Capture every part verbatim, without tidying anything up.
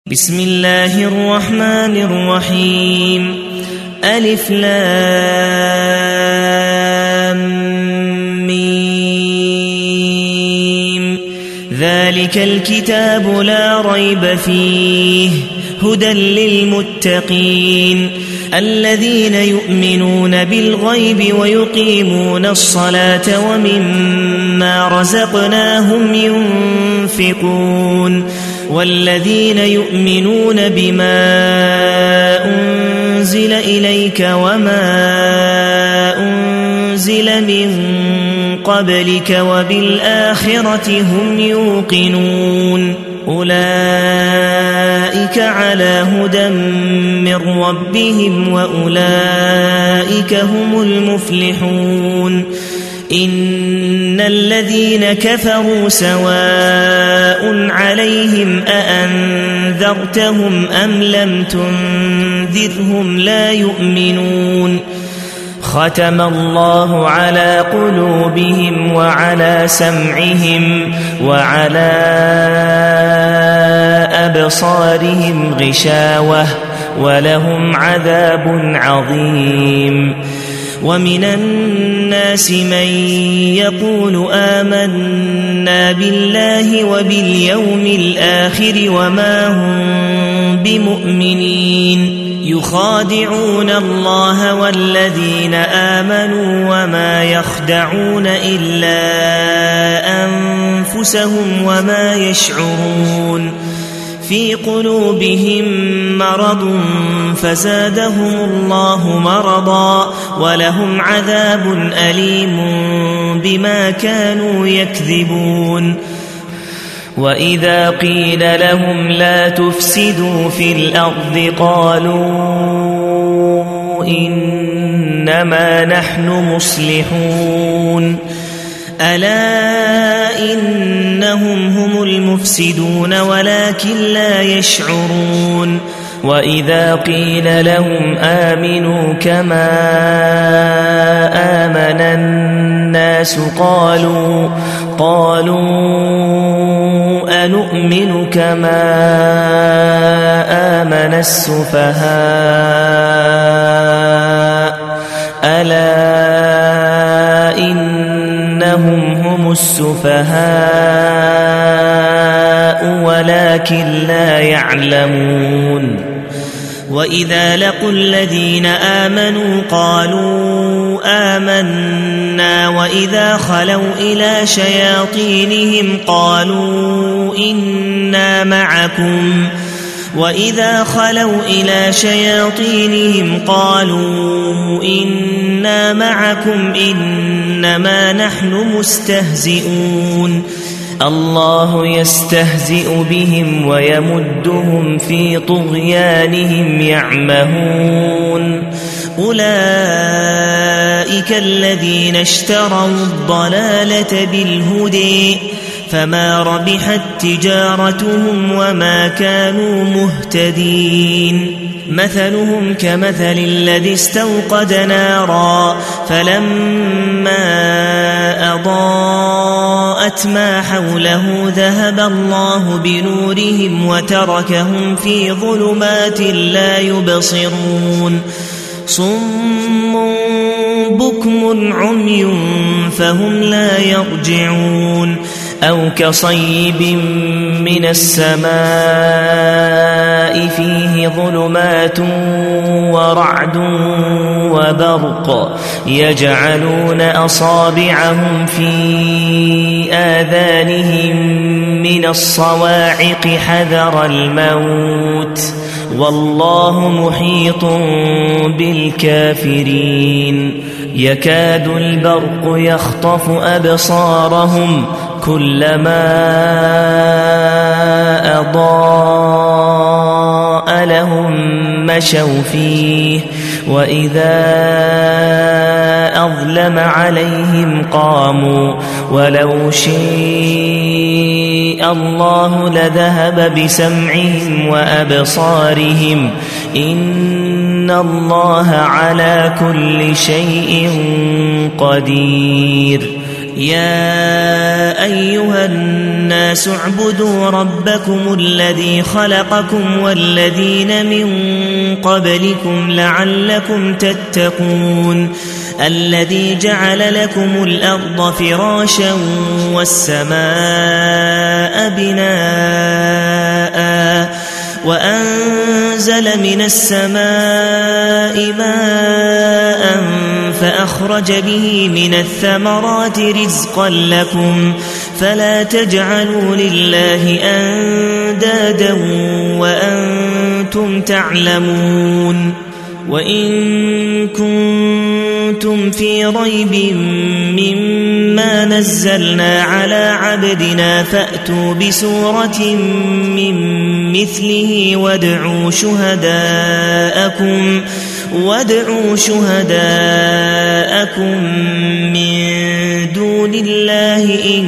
بسم الله الرحمن الرحيم. ألف لام ميم. ذلك الكتاب لا ريب فيه هدى للمتقين الذين يؤمنون بالغيب ويقيمون الصلاة ومما رزقناهم ينفقون والذين يؤمنون بما أنزل إليك وما أنزل من قبلك وبالآخرة هم يوقنون أولئك على هدى من ربهم وأولئك هم المفلحون. إن الذين كفروا سواء عليهم أأنذرتهم أم لم تنذرهم لا يؤمنون. ختم الله على قلوبهم وعلى سمعهم وعلى أبصارهم غشاوة ولهم عذاب عظيم. ومن الناس من يقول آمنا بالله وباليوم الآخر وما هم بمؤمنين يخادعون الله والذين آمنوا وما يخدعون إلا أنفسهم وما يشعرون. في قلوبهم مرض فزادهم الله مرضا ولهم عذاب أليم بما كانوا يكذبون. وإذا قيل لهم لا تفسدوا في الأرض قالوا إنما نحن مصلحون ألا إنهم هم المفسدون ولكن لا يشعرون. وإذا قيل لهم آمنوا كما آمن الناس قالوا قالوا أنؤمن كما آمن السفهاء ألا إنهم هم السفهاء ولكن لا يعلمون. وإذا لقوا الذين آمنوا قالوا آمنا وإذا خلوا إلى شياطينهم قالوا إنا معكم وإذا خلوا إلى شياطينهم قالوا إنا معكم إنما نحن مستهزئون. الله يستهزئ بهم ويمدهم في طغيانهم يعمهون. أولئك الذين اشتروا الضلالة بالهدى فما ربحت تجارتهم وما كانوا مهتدين. مثلهم كمثل الذي استوقد نارا فلما أضاءت ما حوله ذهب الله بنورهم وتركهم في ظلمات لا يبصرون. صم بكم عمي فهم لا يرجعون. أو كصيب من السماء فيه ظلمات ورعد وبرق يجعلون أصابعهم في آذانهم من الصواعق حذر الموت والله محيط بالكافرين. يكاد البرق يخطف أبصارهم كلما أضاء لهم مشوا فيه وإذا أظلم عليهم قاموا ولو شاء الله لذهب بسمعهم وأبصارهم إن الله على كل شيء قدير. يا أيها الناس اعبدوا ربكم الذي خلقكم والذين من قبلكم لعلكم تتقون الذي جعل لكم الأرض فراشا والسماء بناء وأنزل من السماء ماء فأخرج به من الثمرات رزقا لكم فلا تجعلوا لله أندادا وأنتم تعلمون وإن كنتم في ريب مما نزلنا على عبدنا فأتوا بسورة من مثله وادعوا شهداءكم وادعوا شهداءكم من دون الله إن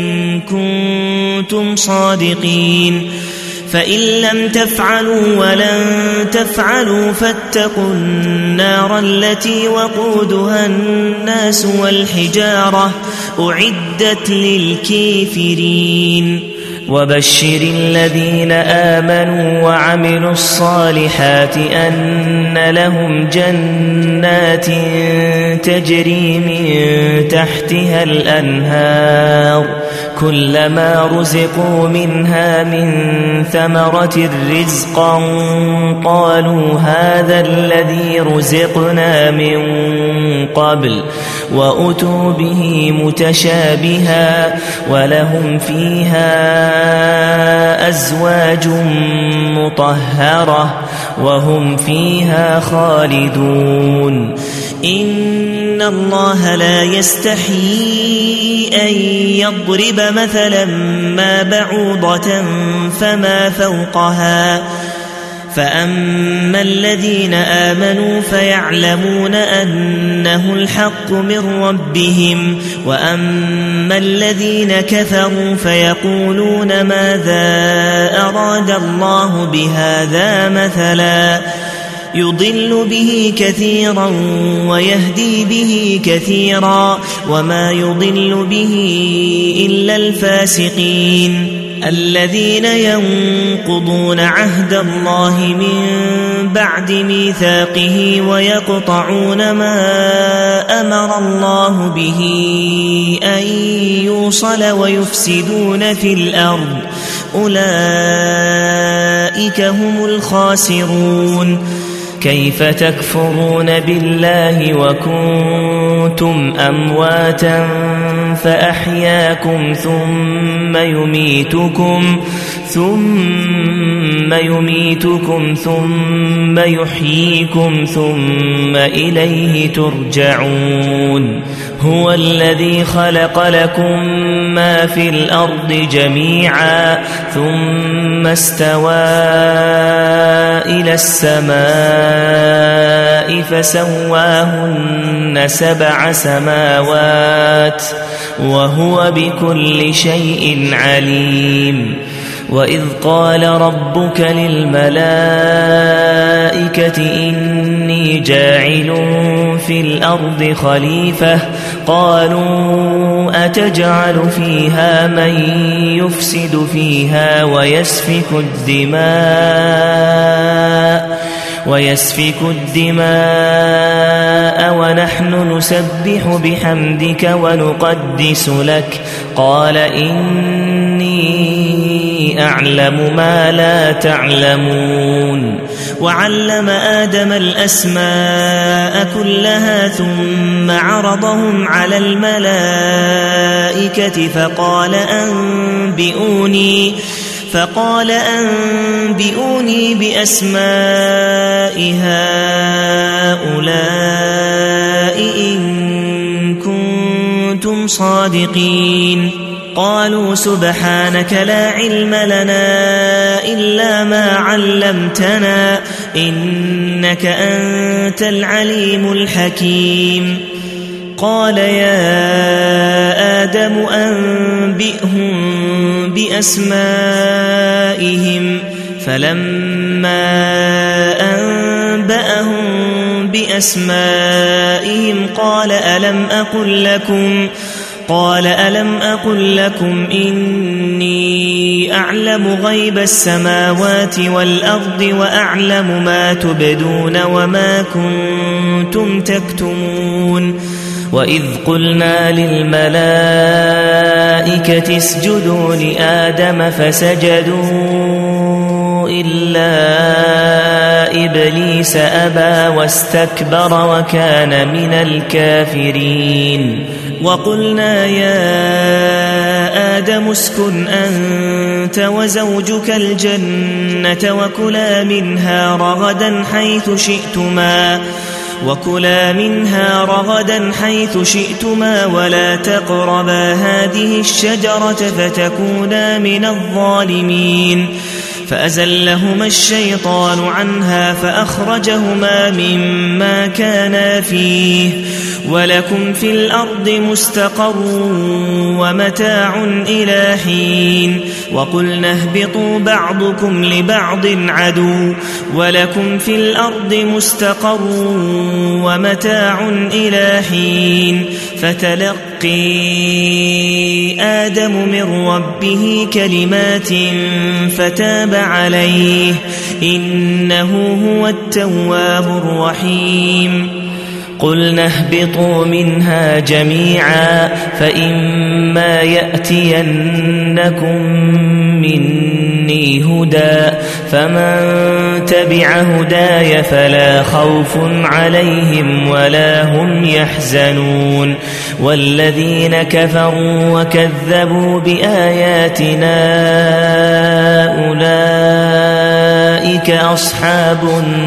كنتم صادقين فإن لم تفعلوا ولن تفعلوا فاتقوا النار التي وقودها الناس والحجارة أعدت للكافرين وبشر الذين آمنوا وعملوا الصالحات أن لهم جنات تجري من تحتها الأنهار كلما رزقوا منها من ثمرة رزقا قالوا هذا الذي رزقنا من قبل وأتوا به متشابها ولهم فيها أزواج مطهرة وهم فيها خالدون إن الله لا يستحيي أن يضرب مثلا ما بعوضة فما فوقها فأما الذين آمنوا فيعلمون أنه الحق من ربهم وأما الذين كفروا فيقولون ماذا أراد الله بهذا مثلا يضل به كثيرا ويهدي به كثيرا وما يضل به إلا الفاسقين الذين ينقضون عهد الله من بعد ميثاقه ويقطعون ما أمر الله به أن يوصل ويفسدون في الأرض أولئك هم الخاسرون كيف تكفرون بالله وكنتم أمواتا فأحياكم ثم يميتكم ثم يميتكم ثم يحييكم ثم إليه ترجعون هو الذي خلق لكم ما في الأرض جميعا ثم استوى إلى السماء فسواهن سبع سماوات وهو بكل شيء عليم وإذ قال ربك للملائكة إني جاعل في الأرض خليفة قالوا أتجعل فيها من يفسد فيها ويسفك الدماء ويسفك الدماء ونحن نسبح بحمدك ونقدس لك قال إني أعلم ما لا تعلمون وعلم آدم الأسماء كلها ثم عرضهم على الملائكة فقال أنبئوني فقال أنبئوني بأسماء هؤلاء إن كنتم صادقين قالوا سبحانك لا علم لنا إلا ما علمتنا إنك أنت العليم الحكيم قال يا آدم أنبئهم بأسمائهم فلما أنبأهم بأسمائهم قال ألم أقل لكم قال ألم أقل لكم إني أعلم غيب السماوات والأرض وأعلم ما تبدون وما كنتم تكتمون وإذ قلنا للملائكة اسجدوا لآدم فسجدوا إلا إبليس أبى واستكبر وكان من الكافرين وقلنا يا آدم اسكن أنت وزوجك الجنة وكلا منها رغدا حيث شئتما وكلا منها رغدا حيث شئتما ولا تقربا هذه الشجرة فتكونا من الظالمين فأزلهما الشيطان عنها فأخرجهما مما كانا فيه ولكم في الأرض مستقر ومتاع إلى حين وقلنا اهبطوا بعضكم لبعض عدو ولكم في الأرض مستقر ومتاع إلى حين فتلقي آدم من ربه كلمات فتاب عليه إنه هو التواب الرحيم قلنا اهبطوا منها جميعا فإما يأتينكم مني هدى فمن تبع هداي فلا خوف عليهم ولا هم يحزنون والذين كفروا وكذبوا بآياتنا أولئك أصحاب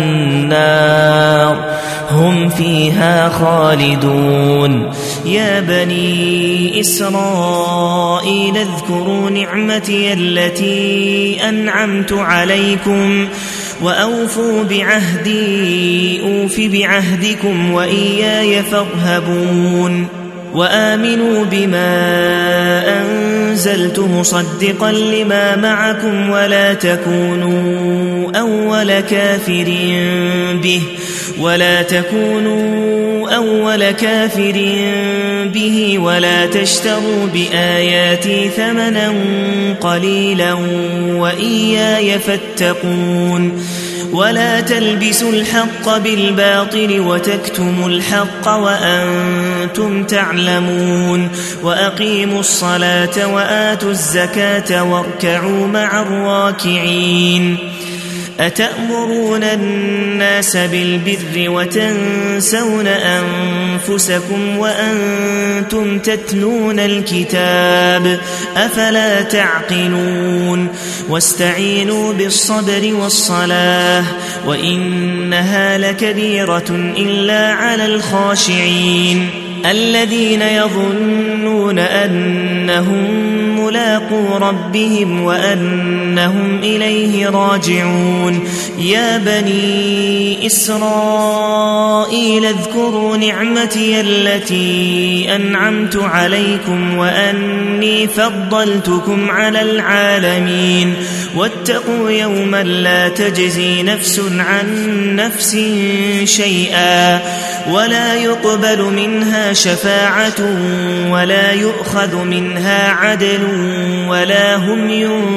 النار هم فيها خالدون يا بني إسرائيل اذكروا نعمتي التي أنعمت عليكم وأوفوا بعهدي أوف بعهدكم وإياي فارهبون وآمنوا بما أنزلت مصدقا لما معكم ولا تكونوا أول كافر به ولا تكونوا أول كافر به ولا تشتروا بآياتي ثمنا قليلا وإياي فاتقون ولا تلبسوا الحق بالباطل وتكتموا الحق وأنتم تعلمون وأقيموا الصلاة وآتوا الزكاة واركعوا مع الراكعين أتأمرون الناس بالبر وتنسون أنفسكم وأنتم تتلون الكتاب أفلا تعقلون واستعينوا بالصبر والصلاة وإنها لكبيرة إلا على الخاشعين الذين يظنون أنهم ملاقو ربهم وأنهم إليه راجعون يا بني إسرائيل اذكروا نعمتي التي أنعمت عليكم وأني فضلتكم على العالمين واتقوا يوما لا تجزي نفس عن نفس شيئا ولا يقبل منها شفاعة ولا يؤخذ منها عدل ولا هم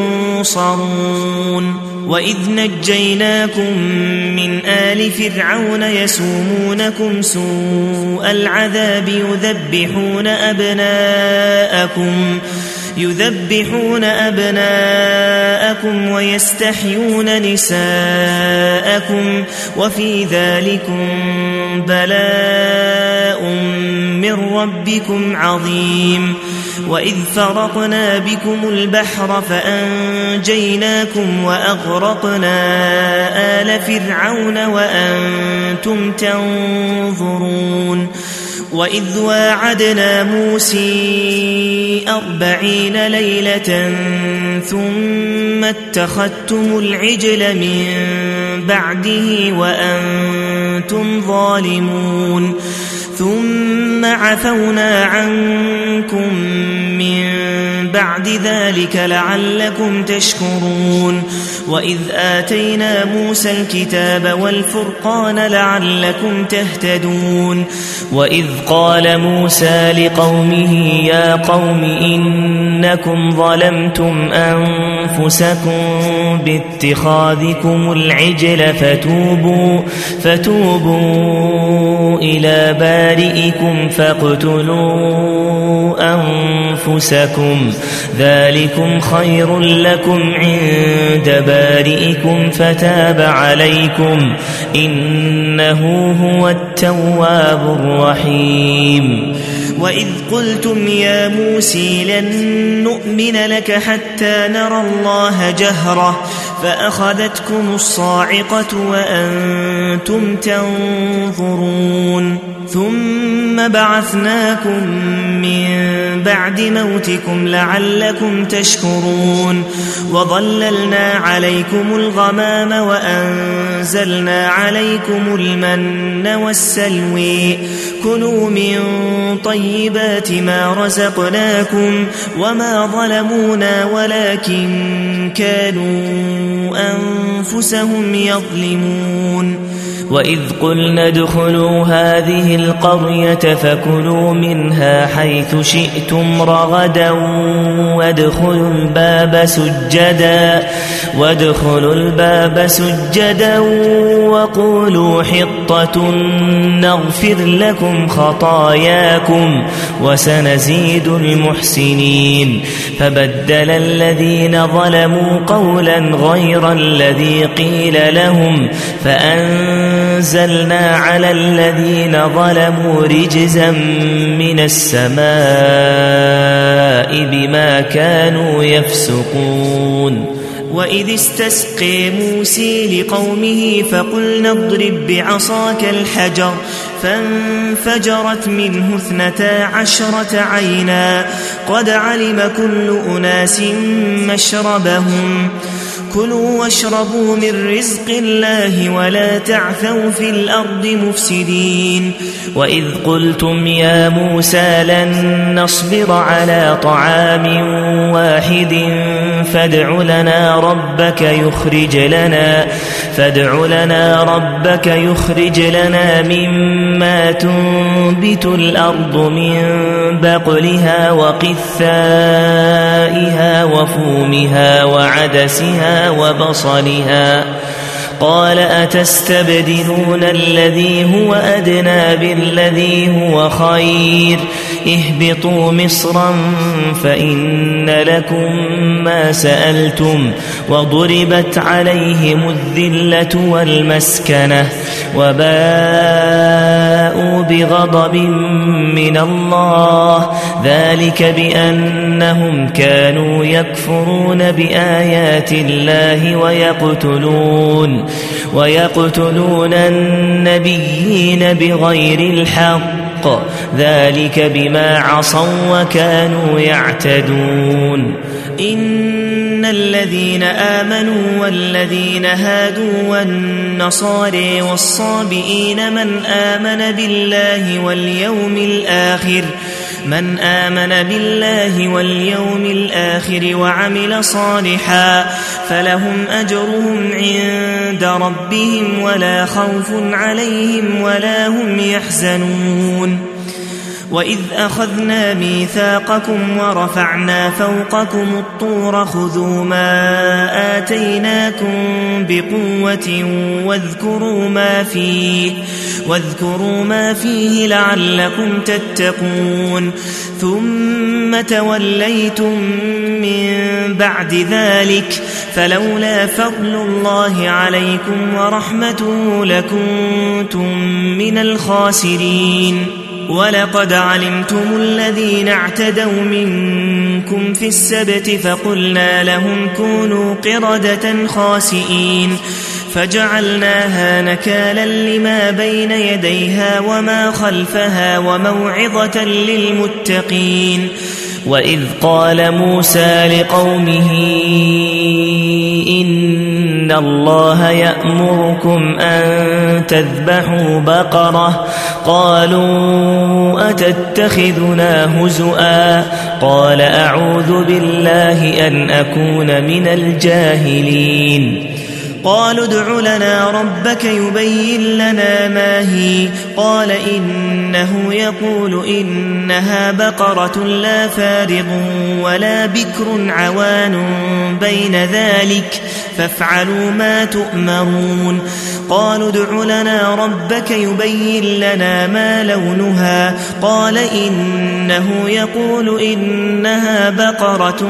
ينصرون وإذ نجيناكم من آل فرعون يسومونكم سوء العذاب يذبحون أبناءكم يذبحون أبناءكم ويستحيون نساءكم وفي ذلكم بلاء من ربكم عظيم وإذ فرقنا بكم البحر فأنجيناكم وأغرقنا آل فرعون وأنتم تنظرون وإذ واعدنا موسى أربعين ليلة ثم اتخذتم العجل من بعده وأنتم ظالمون ثم عفونا عنكم من بعد ذلك لعلكم تشكرون وإذ آتينا موسى الكتاب والفرقان لعلكم تهتدون وإذ قال موسى لقومه يا قوم إنكم ظلمتم أنفسكم باتخاذكم العجل فتوبوا, فتوبوا إلى بارئكم فاقتلوا أنفسكم ذلكم خير لكم عند بارئكم فتاب عليكم إنه هو التواب الرحيم وإذ قلتم يا موسى لن نؤمن لك حتى نرى الله جهرة فأخذتكم الصاعقة وأنتم تنظرون ثم بعثناكم من بعد موتكم لعلكم تشكرون وظللنا عليكم الغمام وأنزلنا عليكم المن والسلوى كلوا من طيبات ما رزقناكم وما ظلمونا ولكن كانوا أنفسهم يظلمون وإذ قلنا ادخلوا هذه القرية فكلوا منها حيث شئتم رغدا وادخلوا الباب سجدا وادخلوا الباب سجدا وقولوا حطة نغفر لكم خطاياكم وسنزيد المحسنين فبدل الذين ظلموا قولا غير الذي قيل لهم فأنزلنا على الذين ظلموا رجزا من السماء بما كانوا يفسقون وإذ استسقي موسى لقومه فقلنا اضرب بعصاك الحجر فانفجرت منه اثنتا عشرة عينا قد علم كل أناس مشربهم كلوا واشربوا من رزق الله ولا تعثوا في الأرض مفسدين وإذ قلتم يا موسى لن نصبر على طعام واحد فادع لنا ربك يخرج لنا فادع لنا ربك يخرج لنا مما تنبت الأرض من بقلها وقثائها وفومها وعدسها وبصلها قال أتستبدلون الذي هو أدنى بالذي هو خير اهبطوا مصرا فإن لكم ما سألتم وضربت عليهم الذلة والمسكنة وباءوا بغضب من الله ذلك بأنهم كانوا يكفرون بآيات الله ويقتلون ويقتلون النبيين بغير الحق ذلك بما عصوا وكانوا يعتدون إن الذين آمنوا والذين هادوا والنصارى والصابئين من آمن بالله واليوم الآخر من آمن بالله واليوم الآخر وعمل صالحا فلهم أجرهم عند ربهم ولا خوف عليهم ولا هم يحزنون وإذ أخذنا ميثاقكم ورفعنا فوقكم الطور خذوا ما آتيناكم بقوة واذكروا ما فيه واذكروا ما فيه لعلكم تتقون ثم توليتم من بعد ذلك فلولا فضل الله عليكم ورحمته لكنتم من الخاسرين ولقد علمتم الذين اعتدوا منكم في السبت فقلنا لهم كونوا قردة خاسئين فجعلناها نكالا لما بين يديها وما خلفها وموعظة للمتقين وإذ قال موسى لقومه إن الله يأمركم أن تذبحوا بقرة قالوا أتتخذنا هزؤا قال أعوذ بالله أن أكون من الجاهلين قالوا ادع لنا ربك يبين لنا ما هي قال إنه يقول إنها بقرة لا فارض ولا بكر عوان بين ذلك فافعلوا ما تؤمرون قالوا ادع لنا ربك يبين لنا ما لونها قال إنه يقول إنها بقرة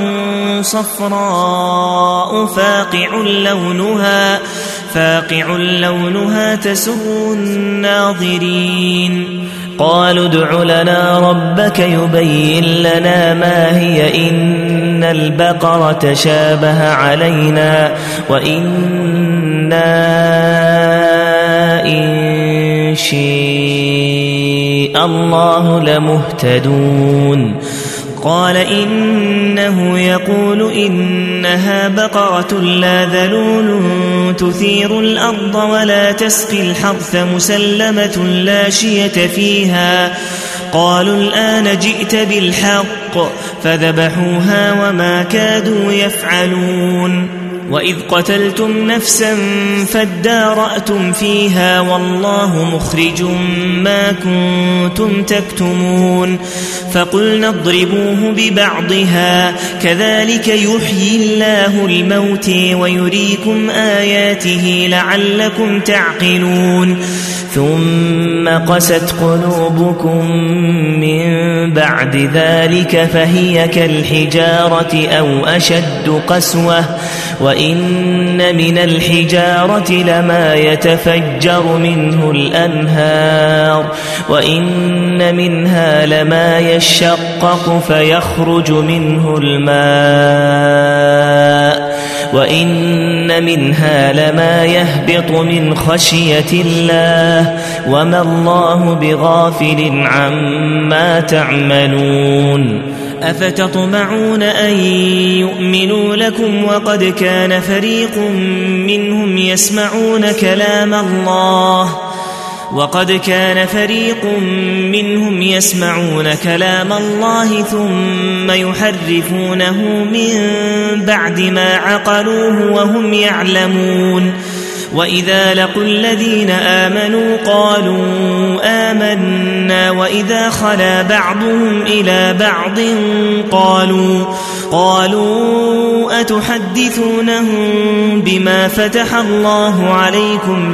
صفراء فاقع لونها فاقع لونها تسر الناظرين قالوا ادع لنا ربك يبين لنا ما هي إن البقرة شابه علينا وإنا إن شاء الله لمهتدون قال إنه يقول إنها بقرة لا ذلول تثير الأرض ولا تسقي الحرث مسلمة لا شية فيها قالوا الآن جئت بالحق فذبحوها وما كادوا يفعلون وإذ قتلتم نفسا فادارأتم فيها والله مخرج ما كنتم تكتمون فقلنا اضربوه ببعضها كذلك يحيي الله الموت ويريكم آياته لعلكم تعقلون ثم قست قلوبكم من بعد ذلك فهي كالحجارة أو أشد قسوة وإن من الحجارة لما يتفجر منه الأنهار وإن منها لما يشقق فيخرج منه الماء وإن منها لما يهبط من خشية الله وما الله بغافل عما تعملون أفتطمعون أن يؤمنوا لكم وقد كان فريق منهم يسمعون كلام الله وقد كان فريق منهم يسمعون كلام الله ثم يحرفونه من بعد ما عقلوه وهم يعلمون وإذا لقوا الذين آمنوا قالوا آمنا وإذا خلا بعضهم إلى بعض قالوا قالوا أتحدثونهم بما فتح الله عليكم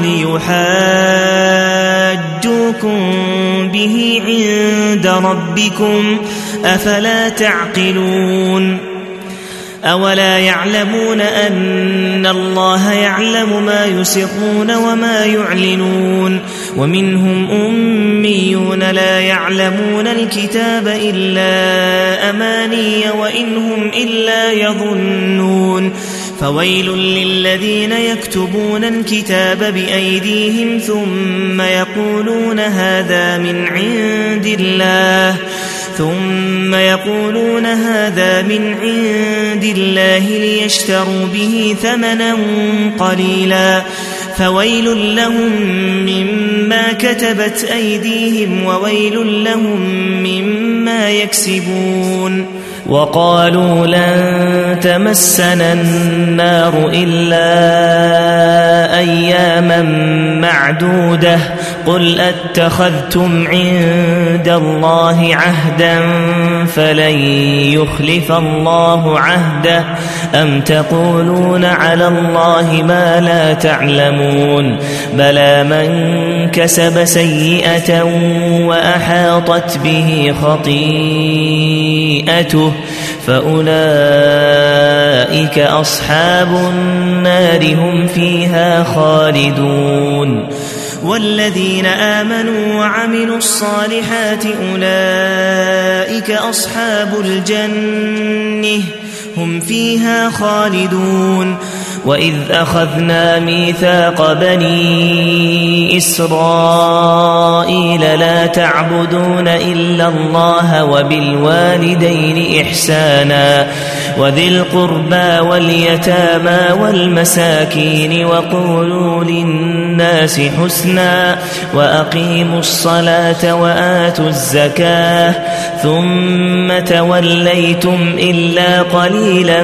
ليحاجوكم به عند ربكم أفلا تعقلون أولا يعلمون أن الله يعلم ما يسرون وما يعلنون ومنهم أميون لا يعلمون الكتاب إلا أماني وإنهم إلا يظنون فويل للذين يكتبون الكتاب بأيديهم ثم يقولون هذا من عند الله ثم يقولون هذا من عند الله ليشتروا به ثمنا قليلا فويل لهم مما كتبت أيديهم وويل لهم مما يكسبون وقالوا لن تمسنا النار إلا أياما معدودة قل أتخذتم عند الله عهدا فلن يخلف الله عهده أم تقولون على الله ما لا تعلمون بلى من كسب سيئة وأحاطت به خطيئته فأولئك أصحاب النار هم فيها خالدون والذين آمنوا وعملوا الصالحات أولئك أصحاب الجنة هم فيها خالدون وإذ أخذنا ميثاق بني إسرائيل لا تعبدون إلا الله وبالوالدين إحسانا وذي القربى واليتامى والمساكين وقولوا للناس حسنا وأقيموا الصلاة وآتوا الزكاة ثم توليتم إلا قليلا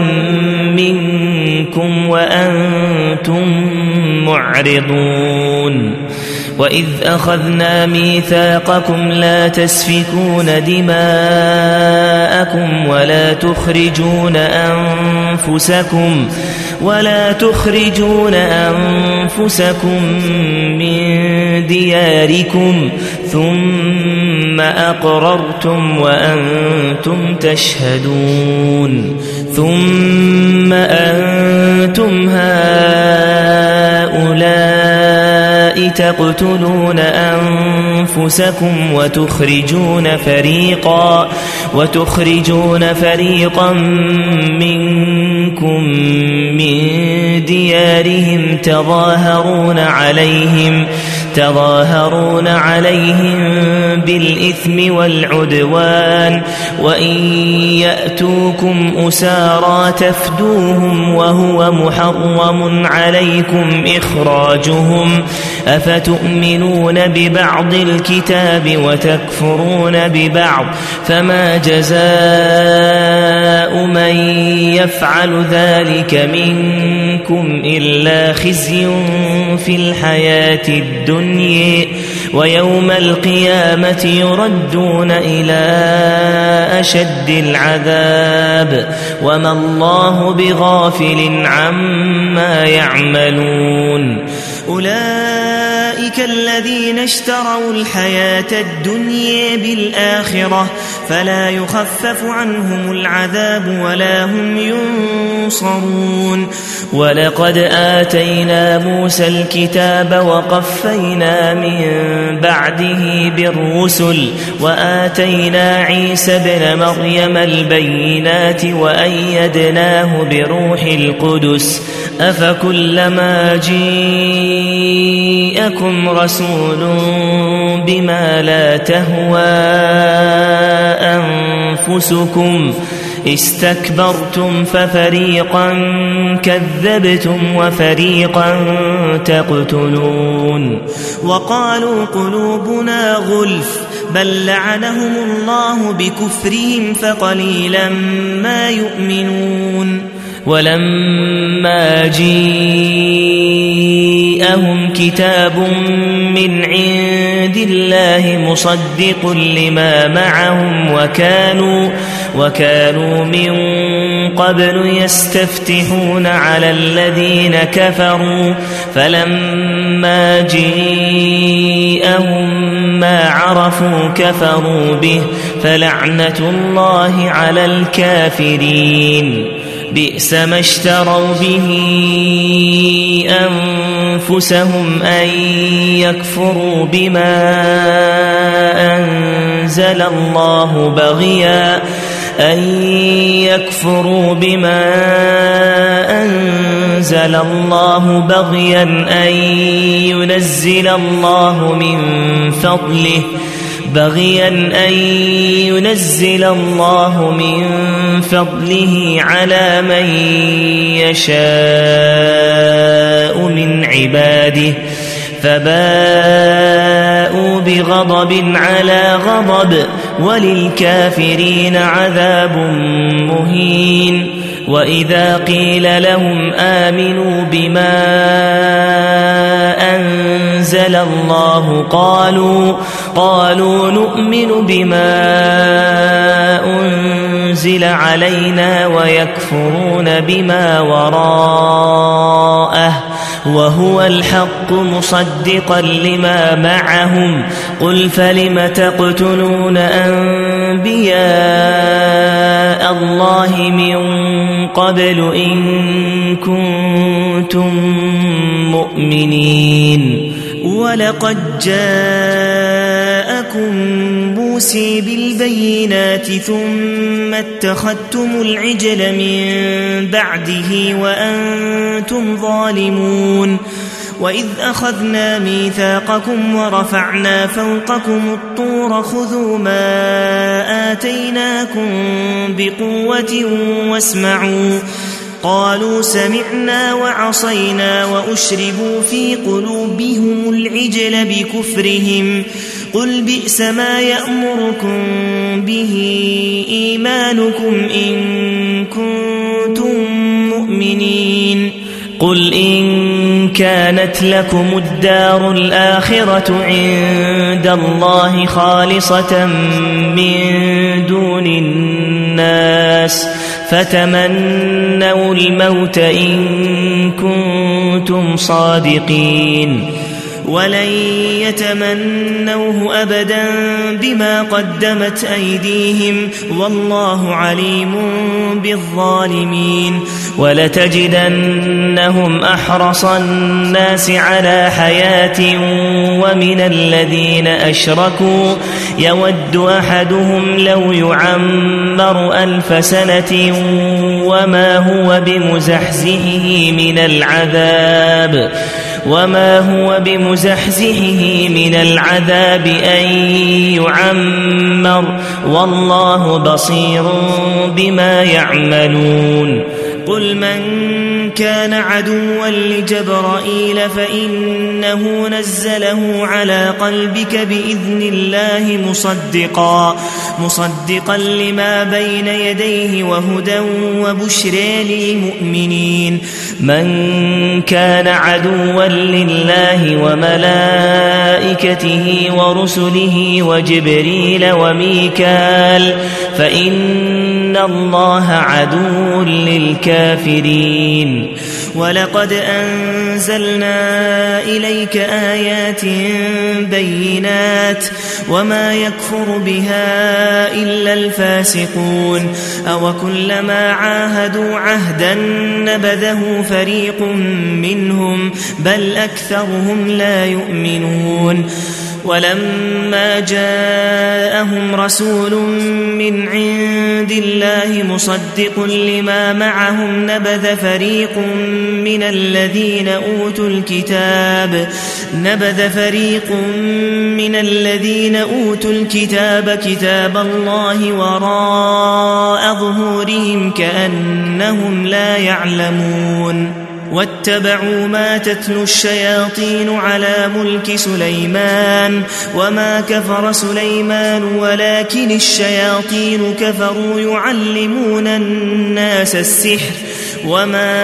منكم وأنتم معرضون وإذ أخذنا ميثاقكم لا تسفكون دماءكم ولا تخرجون أنفسكم ولا تخرجون أنفسكم من دياركم ثم أقررتم وأنتم تشهدون ثم أنتم هؤلاء تقتلون أنفسكم وتخرجون فريقا وتخرجون فريقا منكم من ديارهم تظاهرون عليهم تظاهرون عليهم بالإثم والعدوان وإن يأتوكم أسارى تفدوهم وهو محرم عليكم إخراجهم أفتؤمنون ببعض الكتاب وتكفرون ببعض فما جزاء من يفعل ذلك منكم إلا خزي في الحياة الدنيا ويوم القيامة يردون إلى أشد العذاب وما الله بغافل عما يعملون أولئك الذين اشتروا الحياة الدنيا بالآخرة فلا يخفف عنهم العذاب ولا هم ينصرون ولقد آتينا موسى الكتاب وقفينا من بعده بالرسل وآتينا عيسى ابن مريم البينات وأيدناه بروح القدس أفكلما جاءكم رسول بما لا تهوى أنفسكم استكبرتم ففريقا كذبتم وفريقا تقتلون وقالوا قلوبنا غلف بل لعنهم الله بكفرهم فقليلا ما يؤمنون ولما جاءهم كتاب من عند الله مصدق لما معهم وكانوا وكانوا من قبل يستفتحون على الذين كفروا فلما جاءهم ما عرفوا كفروا به فلعنة الله على الكافرين بئس ما اشتروا به أنفسهم أن يكفروا بما أنزل الله بغيا أن يكفروا بما أنزل الله بغيا أن ينزل الله من فضله بغيا أن ينزل الله من فضله على من يشاء من عباده فباءوا بغضب على غضب وللكافرين عذاب مهين وإذا قيل لهم آمنوا بما أنزل الله قالوا قالوا نؤمن بما أنزل علينا ويكفرون بما وراءه وهو الحق مصدقا لما معهم قل فلم تقتلون أنبياء الله من قبل إن كنتم مؤمنين ولقد جاءكم موسى موسى بالبينات ثم اتخذتم العجل من بعده وأنتم ظالمون وإذ أخذنا ميثاقكم ورفعنا فوقكم الطور خذوا ما آتيناكم بقوة واسمعوا قالوا سمعنا وعصينا وأشربوا في قلوبهم العجل بكفرهم قل بئس ما يأمركم به إيمانكم إن كنتم مؤمنين قل إن كانت لكم الدار الآخرة عند الله خالصة من دون الناس فتمنوا الموت إن كنتم صادقين ولن يتمنوه أبدا بما قدمت أيديهم والله عليم بالظالمين ولتجدنهم أحرص الناس على حياة ومن الذين أشركوا يود أحدهم لو يعمر ألف سنة وما هو بمزحزحه من العذاب وما هو بمزحزحه من العذاب أن يعمر والله بصير بما يعملون قل من كان عدوا لجبرائيل فإنه نزله على قلبك بإذن الله مصدقا مصدقا لما بين يديه وهدى وبشرى للمؤمنين من كان عدوا لله وملائكته ورسله وجبريل وميكال فإن الله عدو للكافرين ولقد أنزلنا إليك آيات بينات وما يكفر بها إلا الفاسقون أو كلما عاهدوا عهدا نبذه فريق منهم بل أكثرهم لا يؤمنون ولما جاءهم رسول من عند الله مصدق لما معهم نبذ فريق من الذين أوتوا الكتاب نبذ فريق من الذين أوتوا الكتاب كتاب الله وراء ظهورهم كأنهم لا يعلمون واتبعوا ما تتلو الشياطين على ملك سليمان وما كفر سليمان ولكن الشياطين كفروا يعلمون الناس السحر وما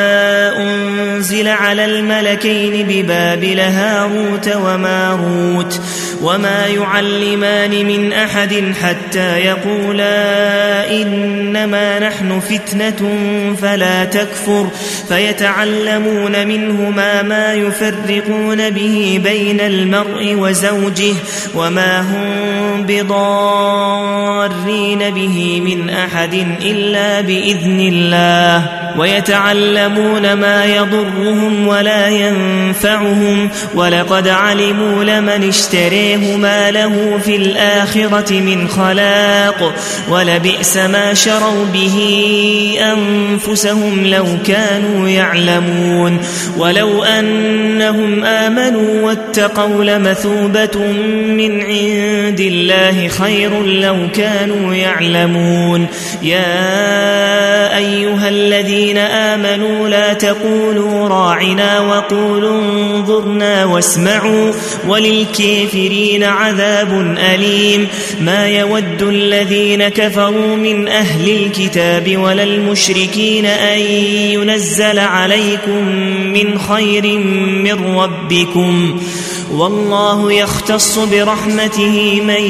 أنزل على الملكين ببابل هاروت وماروت وما يعلمان من أحد حتى يقولا إنما نحن فتنة فلا تكفر فيتعلمون منهما ما يفرقون به بين المرء وزوجه وما هم بضارين به من أحد إلا بإذن الله ويتعلمون ما يضرهم ولا ينفعهم ولقد علموا لمن اشتريه ما له في الآخرة من خلاق ولبئس ما شروا به أنفسهم لو كانوا يعلمون ولو أنهم آمنوا واتقوا لمثوبة من عند الله خير لو كانوا يعلمون يا أيها الذين آمنوا لا تقولوا راعنا وقولوا انظرنا واسمعوا وللكافرين عذاب أليم ما يود الذين كفروا من أهل الكتاب ولا المشركين أن ينزل عليكم من خير من ربكم والله يختص برحمته من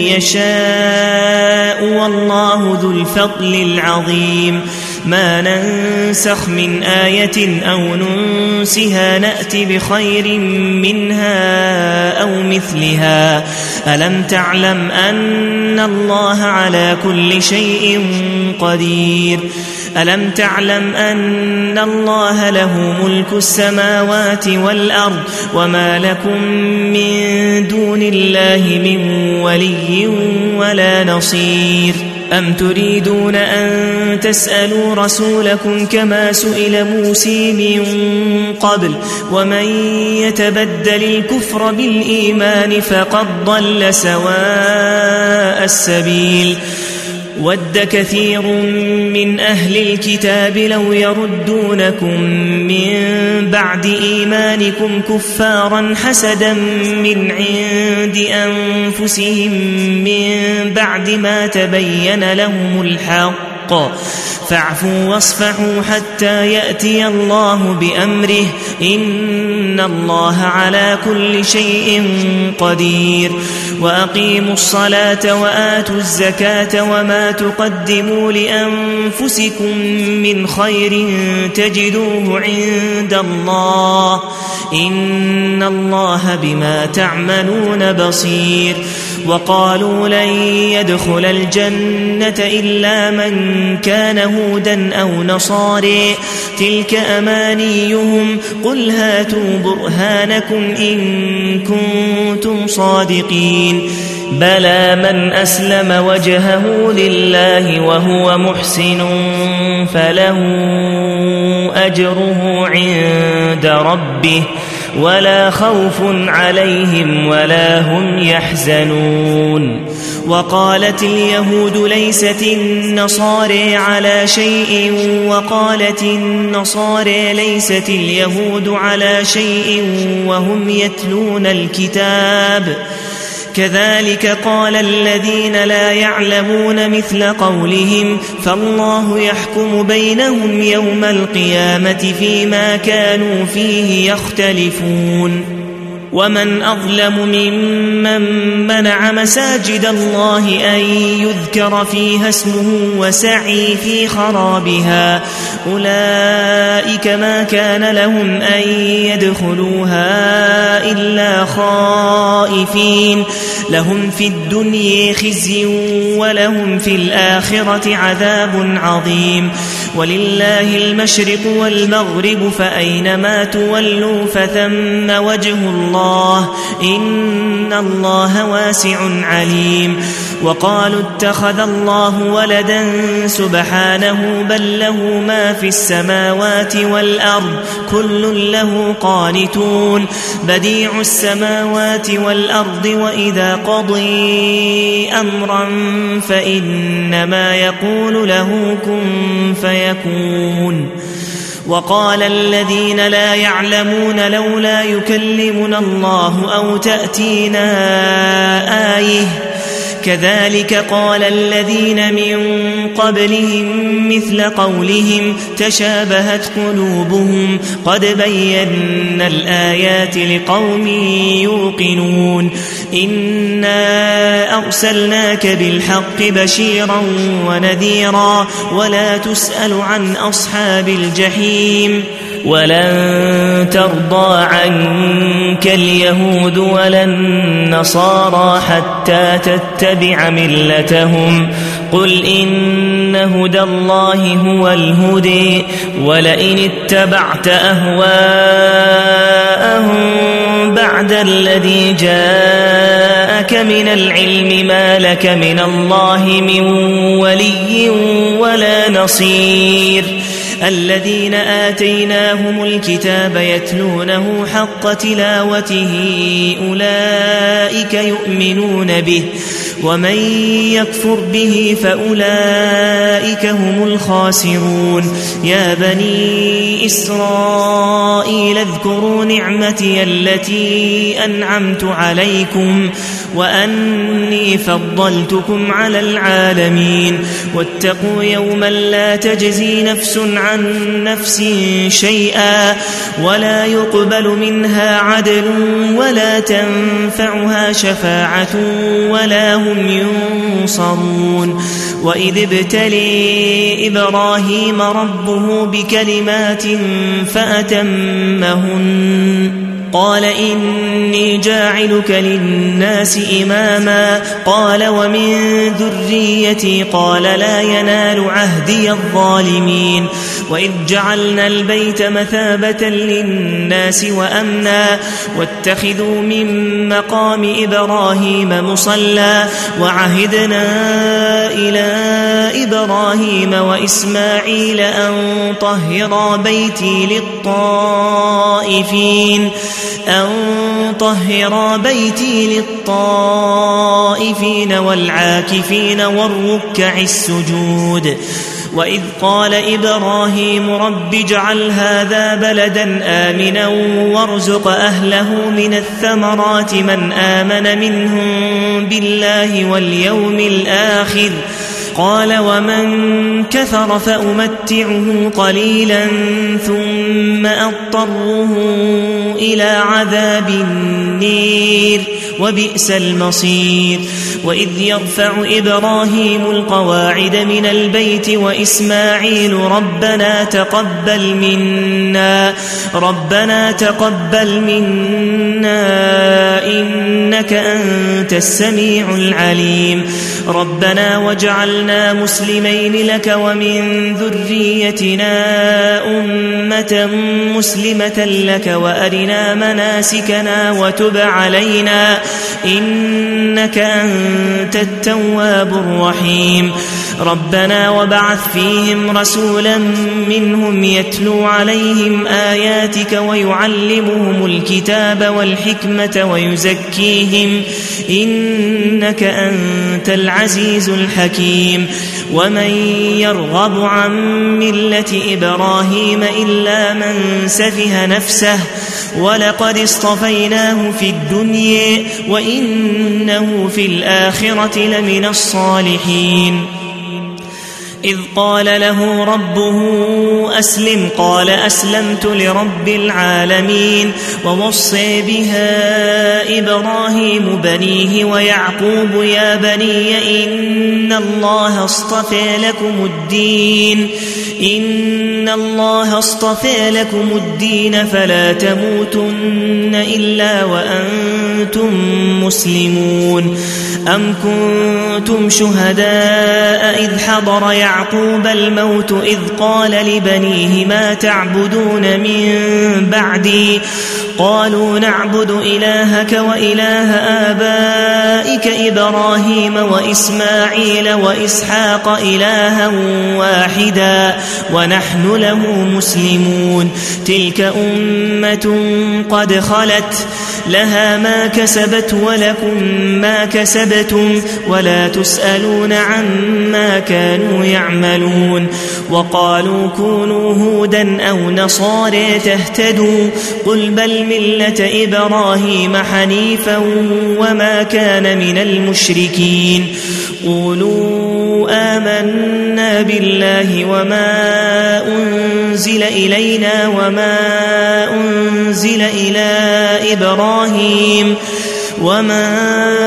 يشاء والله ذو الفضل العظيم ما ننسخ من آية أو ننسها نأتي بخير منها أو مثلها ألم تعلم أن الله على كل شيء قدير ألم تعلم أن الله له ملك السماوات والأرض وما لكم من دون الله من ولي ولا نصير أم تريدون أن تسألوا رسولكم كما سئل موسى من قبل ومن يتبدل الكفر بالإيمان فقد ضل سواء السبيل ود كثير من أهل الكتاب لو يردونكم من بعد إيمانكم كفارا حسدا من عند أنفسهم من بعد ما تبين لهم الحق فاعفوا واصفحوا حتى يأتي الله بأمره إن الله على كل شيء قدير وأقيموا الصلاة وآتوا الزكاة وما تقدموا لأنفسكم من خير تجدوه عند الله إن الله بما تعملون بصير وقالوا لن يدخل الجنة إلا من كان هودا أو نصاري تلك أمانيهم قل هاتوا برهانكم إن كنتم صادقين بلى من أسلم وجهه لله وهو محسن فله أجره عند ربه ولا خوف عليهم ولا هم يحزنون وقالت اليهود ليست النصارى على شيء وقالت النصارى ليست اليهود على شيء وهم يتلون الكتاب كذلك قال الذين لا يعلمون مثل قولهم فالله يحكم بينهم يوم القيامة فيما كانوا فيه يختلفون ومن أظلم ممن منع مساجد الله أن يذكر فيها اسمه وسعي في خرابها أولئك ما كان لهم أن يدخلوها إلا خائفين لهم في الدنيا خزي ولهم في الآخرة عذاب عظيم ولله المشرق والمغرب فأينما تولوا فثم وجه الله إن الله واسع عليم وقالوا اتخذ الله ولدا سبحانه بل له ما في السماوات والأرض كل له قانتون بديع السماوات والأرض وإذا قضي أمرا فإنما يقول له كن فيكون وقال الذين لا يعلمون لولا يكلمنا الله أو تأتينا آية كذلك قال الذين من قبلهم مثل قولهم تشابهت قلوبهم قد بينا الآيات لقوم يوقنون إنا أرسلناك بالحق بشيرا ونذيرا ولا تسأل عن أصحاب الجحيم ولن ترضى عنك اليهود ولا النصارى حتى تتبع ملتهم قل إن هدى الله هو الهدي ولئن اتبعت أهواءهم بعد الذي جاءك من العلم ما لك من الله من ولي ولا نصير الذين آتيناهم الكتاب يتلونه حق تلاوته أولئك يؤمنون به ومن يكفر به فأولئك هم الخاسرون يا بني إسرائيل اذكروا نعمتي التي أنعمت عليكم وأني فضلتكم على العالمين واتقوا يوما لا تجزي نفس عن نفس شيئا ولا يقبل منها عدل ولا تنفعها شفاعة ولا هم ينصرون وإذ ابتلي إبراهيم ربه بكلمات فأتمهن قال إني جاعلك للناس إماما قال ومن ذريتي قال لا ينال عهدي الظالمين وإذ جعلنا البيت مثابة للناس وأمنا واتخذوا من مقام إبراهيم مصلى وعهدنا إلى إبراهيم وإسماعيل أن طهرا بيتي للطائفين أن طهرا بيتي للطائفين والعاكفين والركع السجود وإذ قال إبراهيم رب اجعل هذا بلدا آمنا وارزق أهله من الثمرات من آمن منهم بالله واليوم الآخر قال ومن كفر فأمتعه قليلا ثم أضطره إلى عذاب النير وبئس المصير وإذ يرفع إبراهيم القواعد من البيت وإسماعيل ربنا تقبل منا ربنا تقبل منا إنك أنت السميع العليم ربنا واجعلنا مسلمين لك ومن ذريتنا أمة مسلمة لك وأرنا مناسكنا وتب علينا إنك أنت التواب الرحيم ربنا وابعث فيهم رسولا منهم يتلو عليهم آياتك ويعلمهم الكتاب والحكمة ويزكيهم إنك أنت العزيز الحكيم ومن يرغب عن ملة إبراهيم إلا من سفه نفسه ولقد اصطفيناه في الدنيا وإنه في الآخرة لمن الصالحين إذ قال له ربه أسلم قال أسلمت لرب العالمين ووصي بها إبراهيم بنيه ويعقوب يا بني إن الله اصطفى لكم الدين إن الله اصطفى لكم الدين فلا تموتن إلا وأنتم مسلمون أم كنتم شهداء إذ حضر يعقوب الموت إذ قال لبنيه ما تعبدون من بعدي قالوا نعبد إلهك وإله آبائك إبراهيم وإسماعيل وإسحاق إلها واحدا ونحن له مسلمون تلك أمة قد خلت لها ما كسبت ولكم ما كسبتم ولا تسألون عما كانوا يعملون وقالوا كونوا هودا أو نصارى تهتدوا قل بل ملة إبراهيم حنيفا وما كان من المشركين قولوا آمنا بالله وما أنزل إلينا وما أنزل إلى إبراهيم وما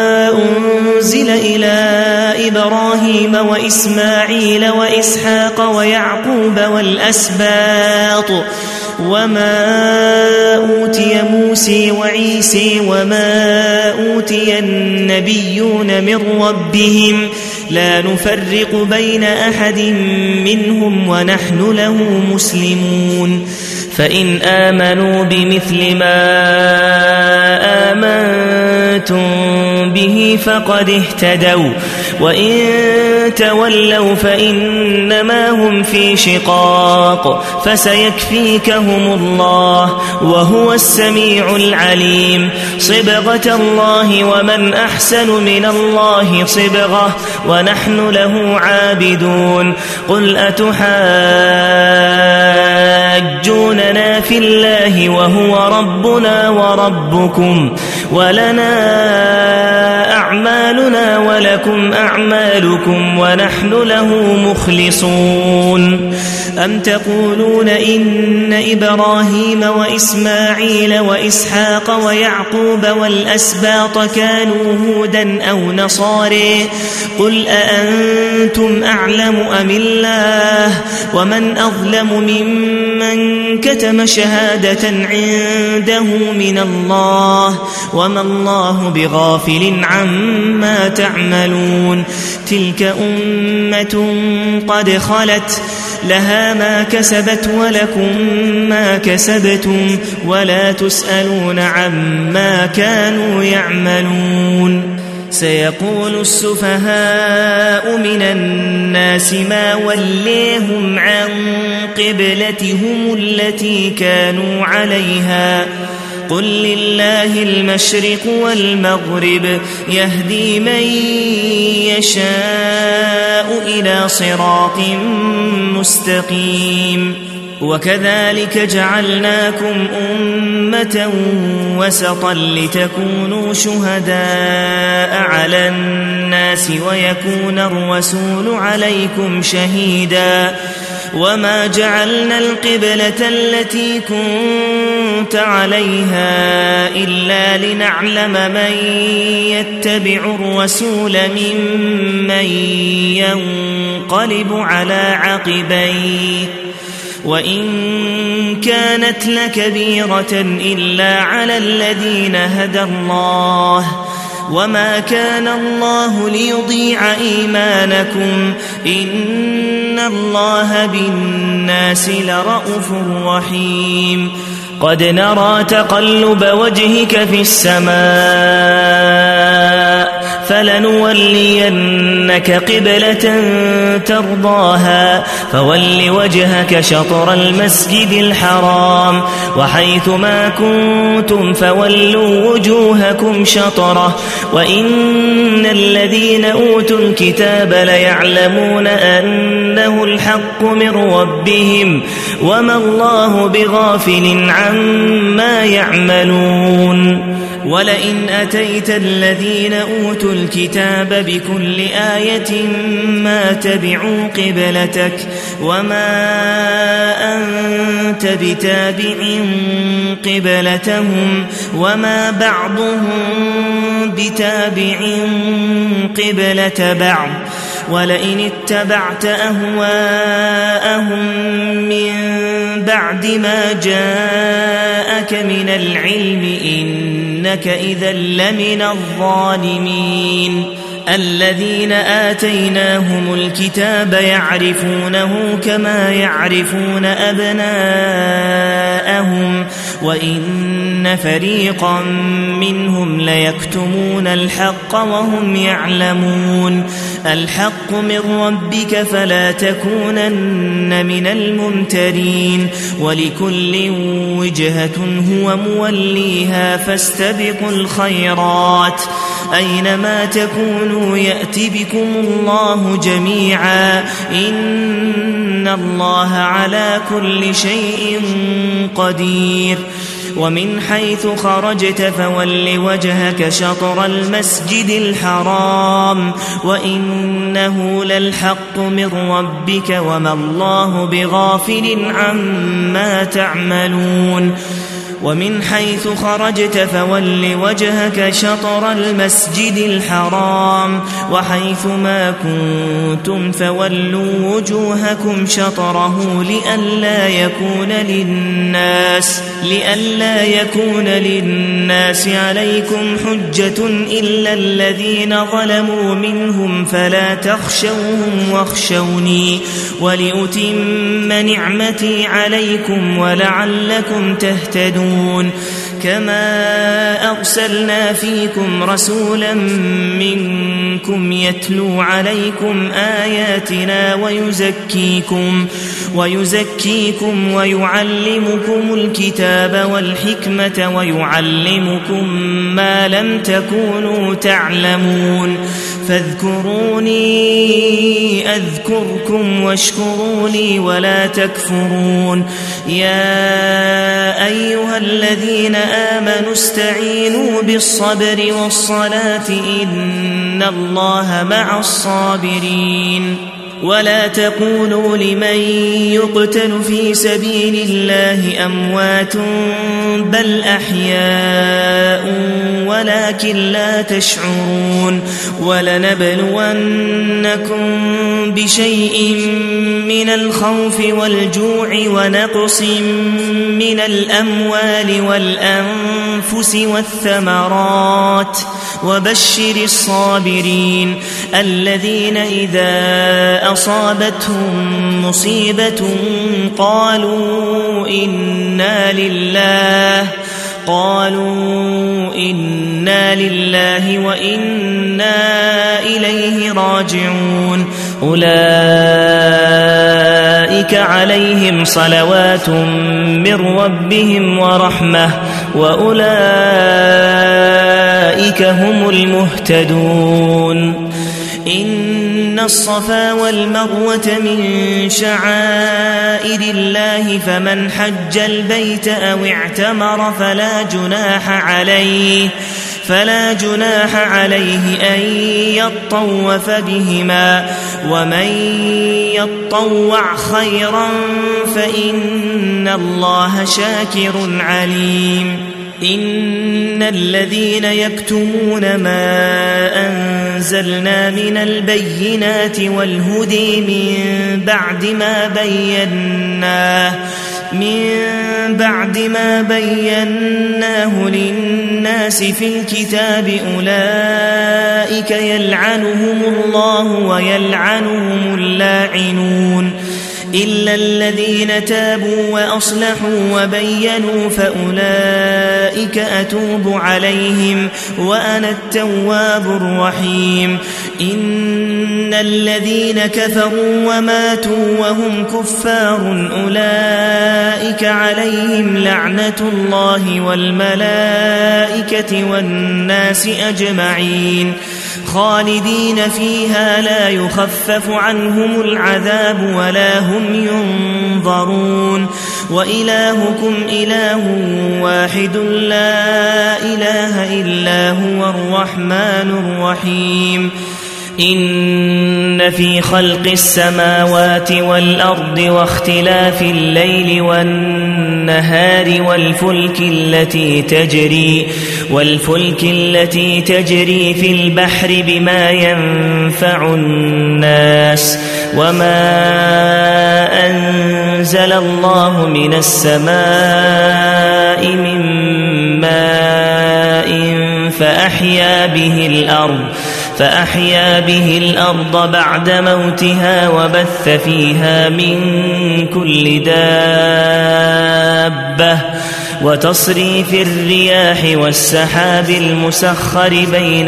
أنزل إلى إبراهيم وإسماعيل وإسحاق ويعقوب والأسباط وما أوتي موسى وعيسى وما أوتي النبيون من ربهم لا نفرق بين أحد منهم ونحن له مسلمون فإن آمنوا بمثل ما آمنتم به فقد اهتدوا وإن تولوا فإنما هم في شقاق فسيكفيكهم الله وهو السميع العليم صبغة الله ومن أحسن من الله صبغة ونحن له عابدون قل أتحاجوننا في الله وهو ربنا وربكم ولنا أعمالنا ولكم أعمالكم ونحن له مخلصون أم تقولون إن إبراهيم وإسماعيل وإسحاق ويعقوب والأسباط كانوا هودا أو نصاري قل أأنتم أعلم أم الله ومن أظلم ممن كتم شهادة عنده من الله وما الله بغافل عما تعملون تلك أمة قد خلت لها ما كسبت ولكم ما كسبتم ولا تسألون عما كانوا يعملون سيقول السفهاء من الناس ما وليهم عن قبلتهم التي كانوا عليها قل لله المشرق والمغرب يهدي من يشاء إلى صراط مستقيم وكذلك جعلناكم أمة وسطا لتكونوا شهداء على الناس ويكون الرسول عليكم شهيدا وما جعلنا القبلة التي كنت عليها إلا لنعلم من يتبع الرسول ممن ينقلب على عقبيه وإن كانت لكبيرة إلا على الذين هدى الله وما كان الله ليضيع إيمانكم إن الله بالناس لرءوف رحيم قد نرى تقلب وجهك في السماء فلنولينك قبلة ترضاها فول وجهك شطر المسجد الحرام وحيث ما كنتم فولوا وجوهكم شطره وإن الذين أوتوا الكتاب ليعلمون أنه الحق من ربهم وما الله بغافل عما يعملون ولئن أتيت الذين أوتوا الكتاب بكل آية ما تبعوا قبلتك وما أنت بتابع قبلتهم وما بعضهم بتابع قبلة بعض ولئن اتبعت أهواءهم من بعد ما جاءك من العلم إنك إذا لمن الظالمين الذين آتيناهم الكتاب يعرفونه كما يعرفون أبناءهم وإن فريقا منهم ليكتمون الحق وهم يعلمون الحق من ربك فلا تكونن من الممترين ولكل وجهة هو موليها فاستبقوا الخيرات أينما تكونوا يأت بكم الله جميعا إن الله على كل شيء قدير ومن حيث خرجت فول وجهك شطر المسجد الحرام وإنه للحق من ربك وما الله بغافل عما تعملون ومن حيث خرجت فول وجهك شطر المسجد الحرام وحيث ما كنتم فولوا وجوهكم شطره لئلا يكون للناس لئلا يكون للناس عليكم حجة إلا الذين ظلموا منهم فلا تخشوهم واخشوني ولأتم نعمتي عليكم ولعلكم تهتدون كما أرسلنا فيكم رسولا منكم يتلو عليكم آياتنا ويزكيكم ويزكيكم ويعلمكم الكتاب والحكمة ويعلمكم ما لم تكونوا تعلمون فاذكروني أذكركم واشكروا لي ولا تكفرون يا أيها الذين آمنوا استعينوا بالصبر والصلاة إن الله مع الصابرين ولا تقولوا لمن يقتل في سبيل الله أموات بل أحياء ولكن لا تشعرون ولنبلونكم بشيء من الخوف والجوع ونقص من الأموال والأنفس والثمرات وبشر الصابرين الذين إذا أصابتهم مصيبة قالوا إنا لله قالوا إنا لله وإنا إليه راجعون أولئك عليهم صلوات من ربهم ورحمة وأولئك هم المهتدون إن الصفا والمروة من شعائر الله فمن حج البيت أو اعتمر فلا جناح عليه فلا جناح عليه أن يطوف بهما ومن يطوع خيرا فإن الله شاكر عليم إن الذين يكتمون ما أنزلنا من البينات والهدي من بعد ما بيناه من بعد ما بيناه للناس في الكتاب أولئك يلعنهم الله ويلعنهم اللاعنون إلا الذين تابوا وأصلحوا وبينوا فأولئك أتوب عليهم وأنا التواب الرحيم إن الذين كفروا وماتوا وهم كفار أولئك عليهم لعنة الله والملائكة والناس أجمعين خالدين فيها لا يخفف عنهم العذاب ولا هم ينظرون وإلهكم إله واحد لا إله إلا هو الرحمن الرحيم إن في خلق السماوات والأرض واختلاف الليل والنهار والفلك التي تجري والفلك التي تجري في البحر بما ينفع الناس وما أنزل الله من السماء من ماء فأحيا به الأرض فأحيا به الأرض بعد موتها وبث فيها من كل دابة وتصريف الرياح والسحاب المسخر بين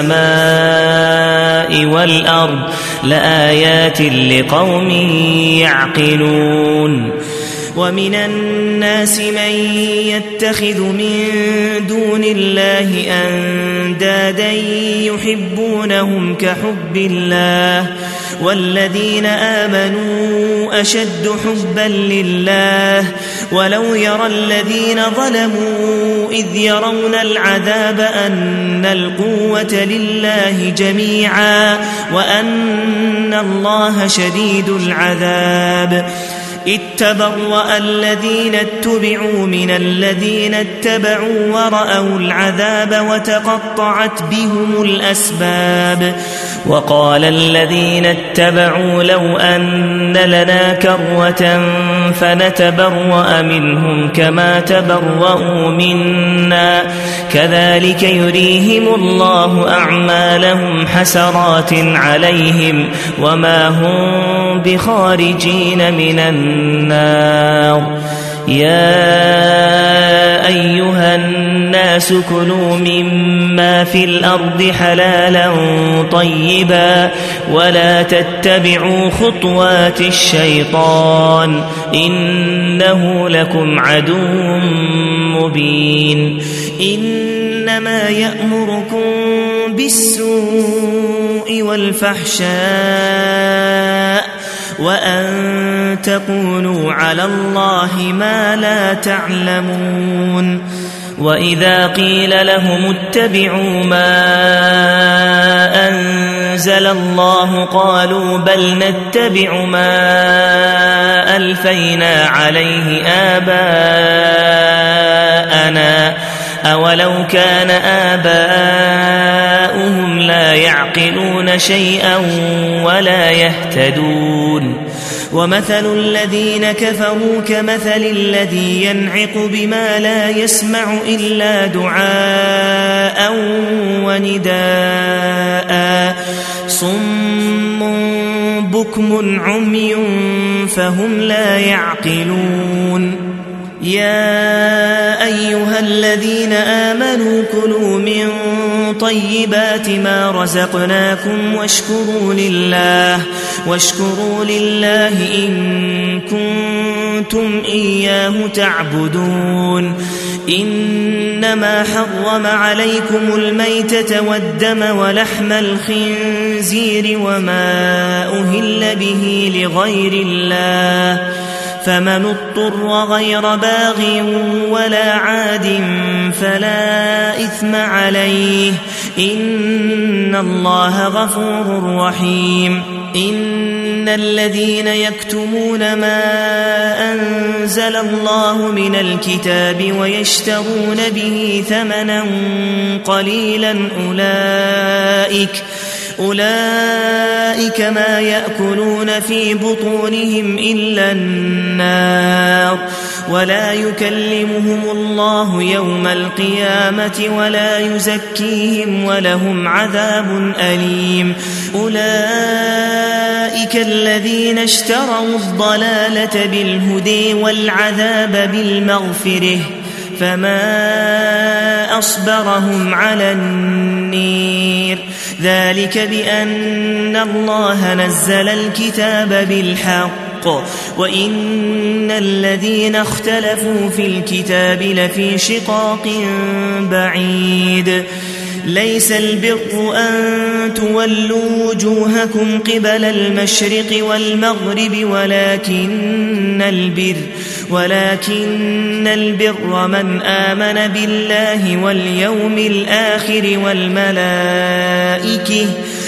السماء والأرض لآيات لقوم يعقلون ومن الناس من يتخذ من دون الله أندادا يحبونهم كحب الله والذين آمنوا أشد حبا لله ولو يرى الذين ظلموا إذ يرون العذاب أن القوة لله جميعا وأن الله شديد العذاب إذ تبرأ الذين اتبعوا من الذين اتبعوا ورأوا العذاب وتقطعت بهم الأسباب وقال الذين اتبعوا لو أن لنا كرة فنتبرأ منهم كما تبرأوا منا كذلك يريهم الله أعمالهم حسرات عليهم وما هم بخارجين من النار يا أيها الناس كلوا مما في الأرض حلالا طيبا ولا تتبعوا خطوات الشيطان إنه لكم عدو مبين إنما يأمركم بالسوء والفحشاء وأن تقولوا على الله ما لا تعلمون وإذا قيل لهم اتبعوا ما أنزل أنزل الله قالوا بل نتبع ما ألفينا عليه آباءنا أولو كان آباؤهم لا يعقلون شيئا ولا يهتدون ومثل الذين كفروا كمثل الذي ينعق بما لا يسمع إلا دعاء ونداء صم بكم عمي فهم لا يعقلون يا أيها الذين آمنوا كلوا من طيبات ما رزقناكم واشكروا لله واشكروا لله إن كنتم إياه تعبدون إنما حرم عليكم الميتة والدم ولحم الخنزير وما أهل به لغير الله فمن اضطر غير باغ ولا عاد فلا إثم عليه إن الله غفور رحيم إن الذين يكتمون ما أنزل الله من الكتاب ويشترون به ثمنا قليلا أولئك أولئك ما يأكلون في بطونهم إلا النار ولا يكلمهم الله يوم القيامة ولا يزكيهم ولهم عذاب أليم أولئك الذين اشتروا الضلالة بالهدى والعذاب بالمغفرة فما أصبرهم على النير ذلك بأن الله نزل الكتاب بالحق وإن الذين اختلفوا في الكتاب لفي شقاق بعيد ليس البر أن تولوا وجوهكم قبل المشرق والمغرب ولكن البر ولكن البر من آمن بالله واليوم الآخر والملائكة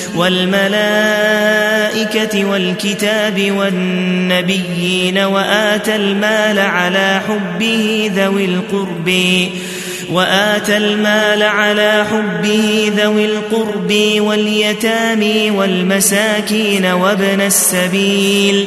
والملائكة والكتاب والنبيين وآتى المال على حبه ذوي القرب وآتى المال على حبه ذوي القرب واليتامى والمساكين وابن السبيل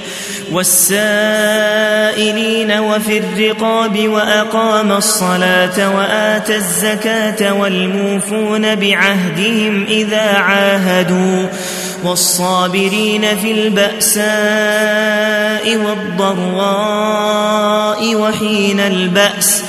والسائلين وفي الرقاب وأقام الصلاة وآتى الزكاة والموفون بعهدهم إذا عاهدوا والصابرين في البأساء والضراء وحين البأس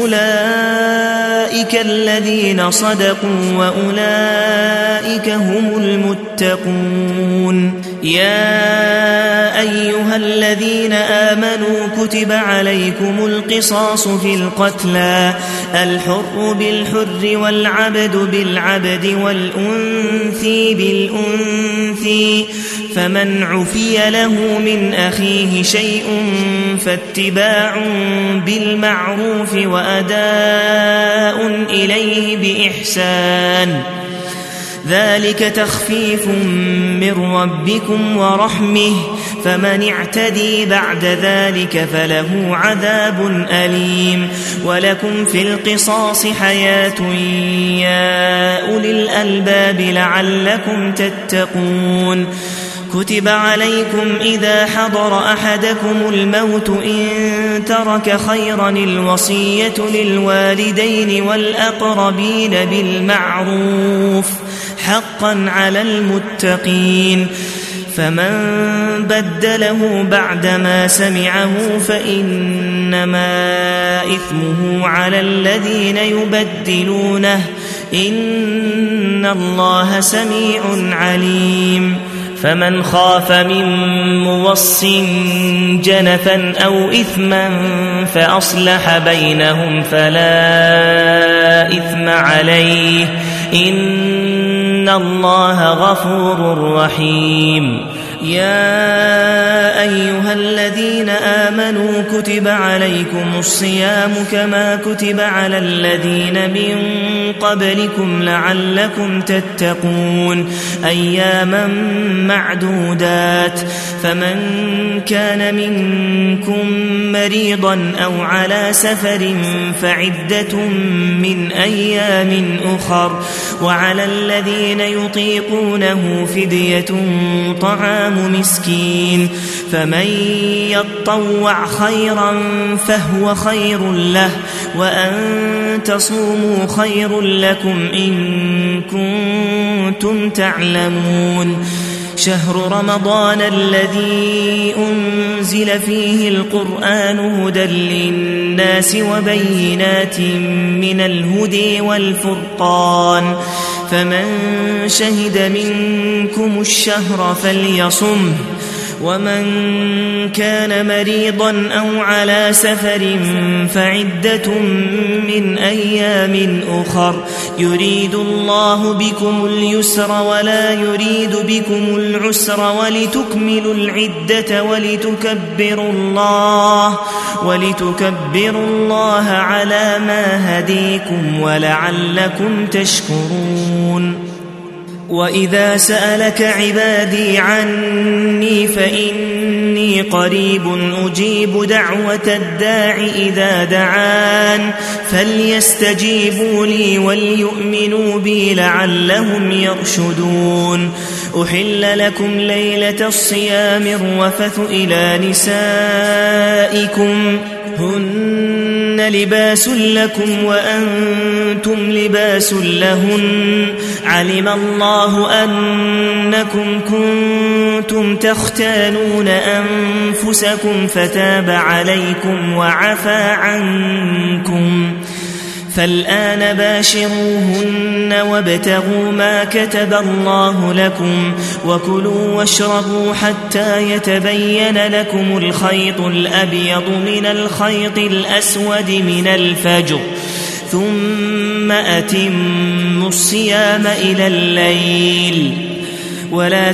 أولئك الذين صدقوا وأولئك هم المتقون يا أيها الذين آمنوا كتب عليكم القصاص في القتلى الحر بالحر والعبد بالعبد والأنثى بالأنثى فمن عفي له من أخيه شيء فاتباع بالمعروف وأداء إليه بإحسان ذلك تخفيف من ربكم ورحمه فمن اعتدي بعد ذلك فله عذاب أليم ولكم في القصاص حياة يا أولي الألباب لعلكم تتقون كتب عليكم إذا حضر أحدكم الموت إن ترك خيرا الوصية للوالدين والأقربين بالمعروف حقا على المتقين فمن بدله بعدما سمعه فإنما إثمه على الذين يبدلونه إن الله سميع عليم فمن خاف من موص جنفا أو إثما فأصلح بينهم فلا إثم عليه إن الله غفور رحيم يا أيها الذين آمنوا كتب عليكم الصيام كما كتب على الذين من قبلكم لعلكم تتقون أياما معدودات فمن كان منكم مريضا أو على سفر فعدة من أيام أخر وعلى الذين يطيقونه فدية طعام مسكين فمن يطوع خيرا فهو خير له وأن تصوموا خير لكم إن كنتم تعلمون شهر رمضان الذي أنزل فيه القرآن هدى للناس وبينات من الهدى والفرقان فمن شهد منكم الشهر فليصمه ومن كان مريضا أو على سفر فعدة من أيام أخر يريد الله بكم اليسر ولا يريد بكم العسر ولتكملوا العدة ولتكبروا الله ولتكبروا الله على ما هديكم ولعلكم تشكرون وإذا سألك عبادي عني فإني قريب أجيب دعوة الداع إذا دعان فليستجيبوا لي وليؤمنوا بي لعلهم يرشدون أحل لكم ليلة الصيام الرفث إلى نسائكم هن لباس لكم وأنتم لباس لهن علم الله أنكم كنتم تختانون أنفسكم فتاب عليكم وعفى عنكم فالآن باشروهن وابتغوا ما كتب الله لكم وكلوا واشربوا حتى يتبين لكم الخيط الأبيض من الخيط الأسود من الفجر ثم أتموا الصيام إلى الليل ولا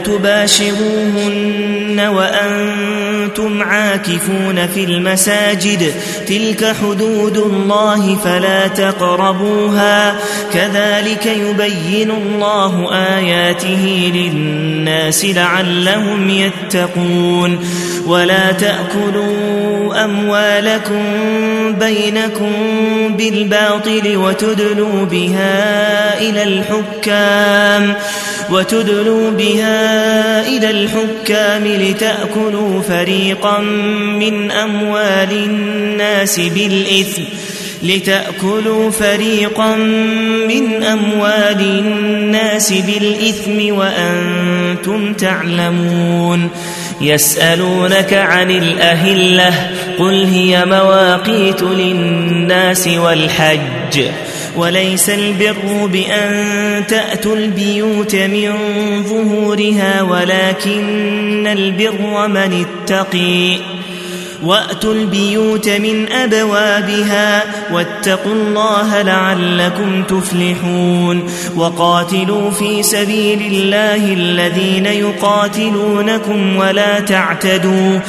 تباشروهن وأنتم عاكفون في المساجد تلك حدود الله فلا تقربوها كذلك يبين الله آياته للناس لعلهم يتقون ولا تأكلوا أموالكم بينكم بالباطل وتدلوا بها إلى الحكام وتدلوا بها إلى الحكام لتأكلوا فريقا من أموال الناس بالإثم لتأكلوا فريقا من أموال الناس بالإثم وأنتم تعلمون يسألونك عن الأهلة قل هي مواقيت للناس والحج وليس البر بأن تأتوا البيوت من ظهورها ولكن البر من اتقي وأتوا البيوت من أبوابها واتقوا الله لعلكم تفلحون وقاتلوا في سبيل الله الذين يقاتلونكم ولا تعتدوا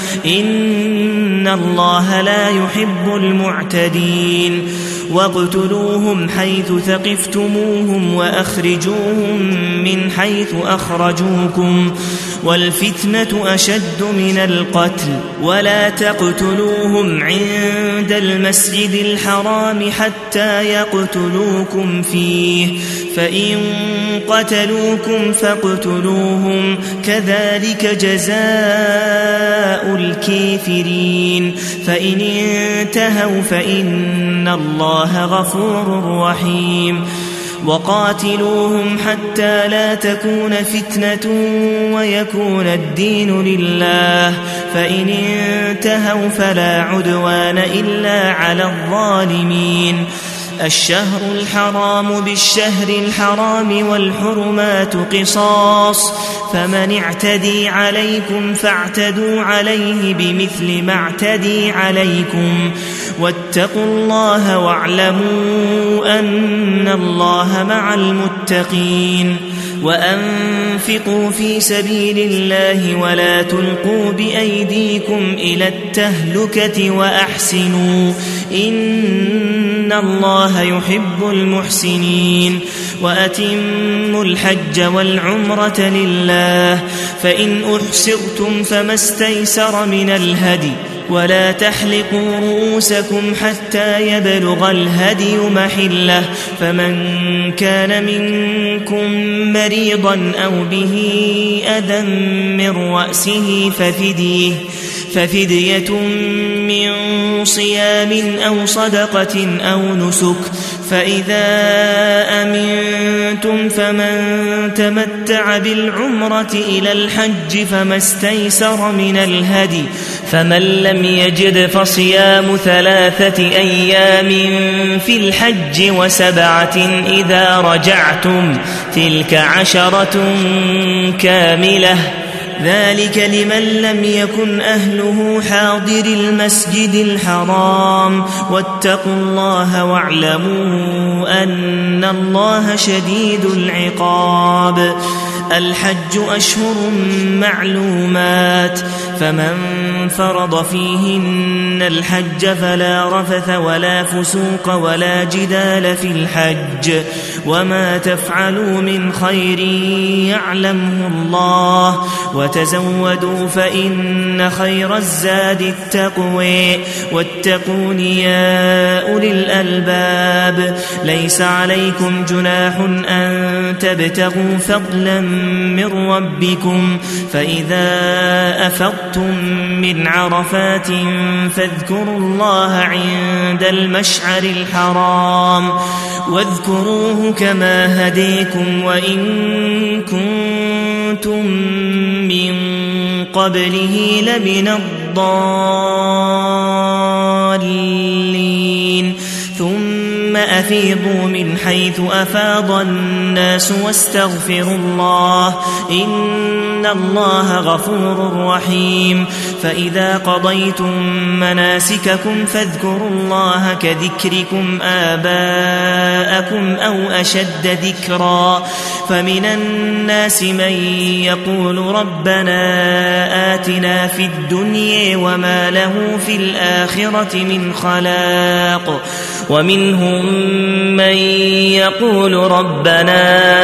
إن الله لا يحب المعتدين واقتلوهم حيث ثقفتموهم وأخرجوهم من حيث أخرجوكم والفتنة أشد من القتل ولا تقتلوهم عند المسجد الحرام حتى يقتلوكم فيه فإن قتلوكم فاقتلوهم كذلك جزاء الكافرين فإن انتهوا فإن الله غفور رحيم وقاتلوهم حتى لا تكون فتنة ويكون الدين لله فإن انتهوا فلا عدوان إلا على الظالمين الشهر الحرام بالشهر الحرام والحرمات قصاص فمن اعتدي عليكم فاعتدوا عليه بمثل ما اعتدي عليكم واتقوا الله واعلموا أن الله مع المتقين وأنفقوا في سبيل الله ولا تلقوا بأيديكم إلى التهلكة وأحسنوا إن الله يحب المحسنين وأتموا الحج والعمرة لله فإن أحصرتم فما استيسر من الهدي ولا تحلقوا رؤوسكم حتى يبلغ الهدي محله فمن كان منكم مريضا أو به أذى من رأسه ففديه ففدية من صيام أو صدقة أو نسك فإذا أمنتم فمن تمتع بالعمرة إلى الحج فما استيسر من الهدي فمن لم يجد فصيام ثلاثة أيام في الحج وسبعة إذا رجعتم تلك عشرة كاملة ذلك لمن لم يكن أهله حاضر المسجد الحرام واتقوا الله واعلموا أن الله شديد العقاب الحج أشهر معلومات فمن فرض فيهن الحج فلا رفث ولا فسوق ولا جدال في الحج وما تفعلوا من خير يعلمه الله وتزودوا فإن خير الزاد التقوى واتقون يا أولي الألباب ليس عليكم جناح أن تبتغوا فضلا من ربكم فإذا أفضتم من عرفات فاذكروا الله عند المشعر الحرام واذكروه كما هديكم وإن كنتم من قبله لمن الضالين ثم أفيضوا من حيث أفاض الناس واستغفروا الله إن الله غفور رحيم فإذا قضيتم مناسككم فاذكروا الله كذكركم آباءكم أو أشد ذكرا فمن الناس من يقول ربنا آتنا في الدنيا وما له في الآخرة من خلاق ومنهم من يقول ربنا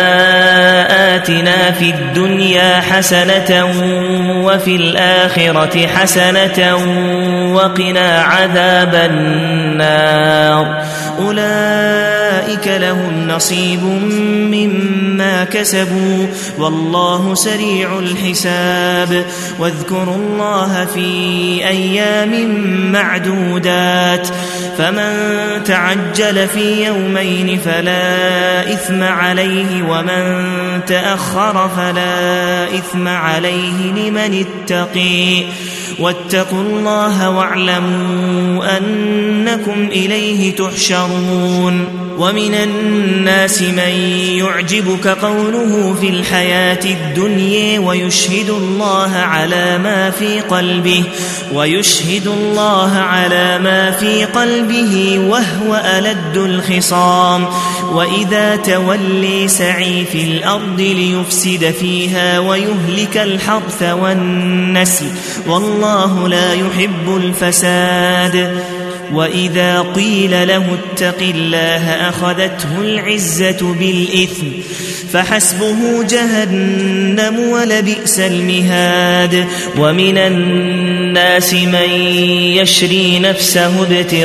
آتنا في الدنيا حسنة وفي الآخرة حسنة وقنا عذاب النار أولئك لهم نصيب مما كسبوا والله سريع الحساب واذكروا الله في أيام معدودات فمن تعجل في يومين فلا إثم عليه ومن تأخر فلا إثم عليه لمن اتقي واتقوا الله واعلموا أنكم إليه تحشرون ومن الناس من يعجبك قوله في الحياة الدنيا ويشهد الله على ما في قلبه ويشهد الله على ما في قلبه وهو ألد الخصام وإذا تولي سعي في الأرض ليفسد فيها ويهلك الحرث والنسل والله لا يحب الفساد وإذا قيل له اتق الله أخذته العزة بالإثم فحسبه جهنم ولبئس المهاد ومن الناس من يشري نفسه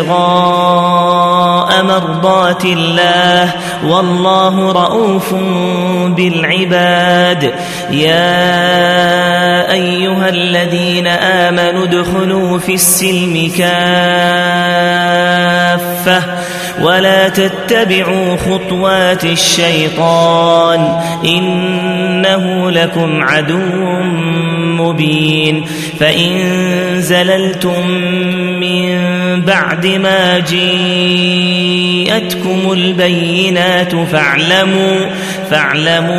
ابتغاء مرضات الله والله رؤوف بالعباد يا أيها الذين آمنوا ادخلوا في السلم كافة ولا تتبعوا خطوات الشيطان إنه لكم عدو مبين فإن زللتم من بعد ما جاءتكم البينات فاعلموا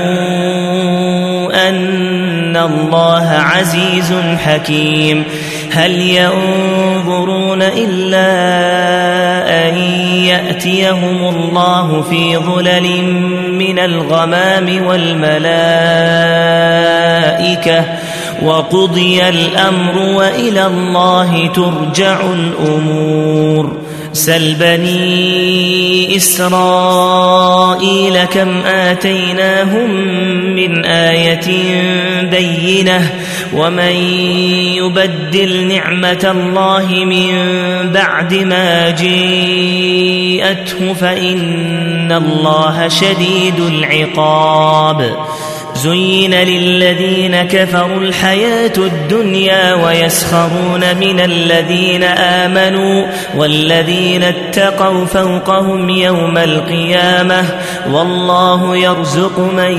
فاعلموا أن الله عزيز حكيم هل ينظرون إلا أن يأتيهم الله في ظلل من الغمام والملائكة وقضي الأمر وإلى الله ترجع الأمور سل بني إسرائيل كم آتيناهم من آية بينة ومن يبدل نعمة الله من بعد ما جاءته فإن الله شديد العقاب زين للذين كفروا الحياة الدنيا ويسخرون من الذين آمنوا والذين اتقوا فوقهم يوم القيامة والله يرزق من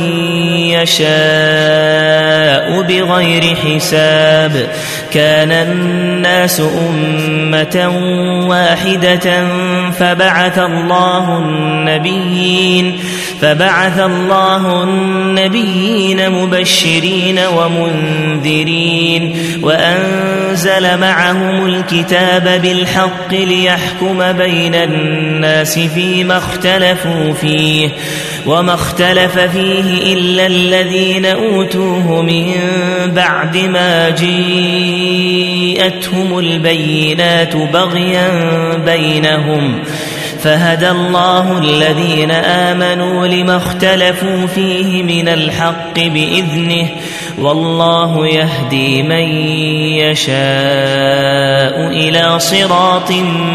يشاء بغير حساب كان الناس أمة واحدة فبعث الله النبيين فبعث الله النبيين مبشرين ومنذرين وأنزل معهم الكتاب بالحق ليحكم بين الناس فيما اختلفوا فيه وما اختلف فيه إلا الذين أوتوه من بعد ما جاءتهم البينات بغيا بينهم فهدى الله الذين آمنوا لما اختلفوا فيه من الحق بإذنه والله يهدي من يشاء إلى صراط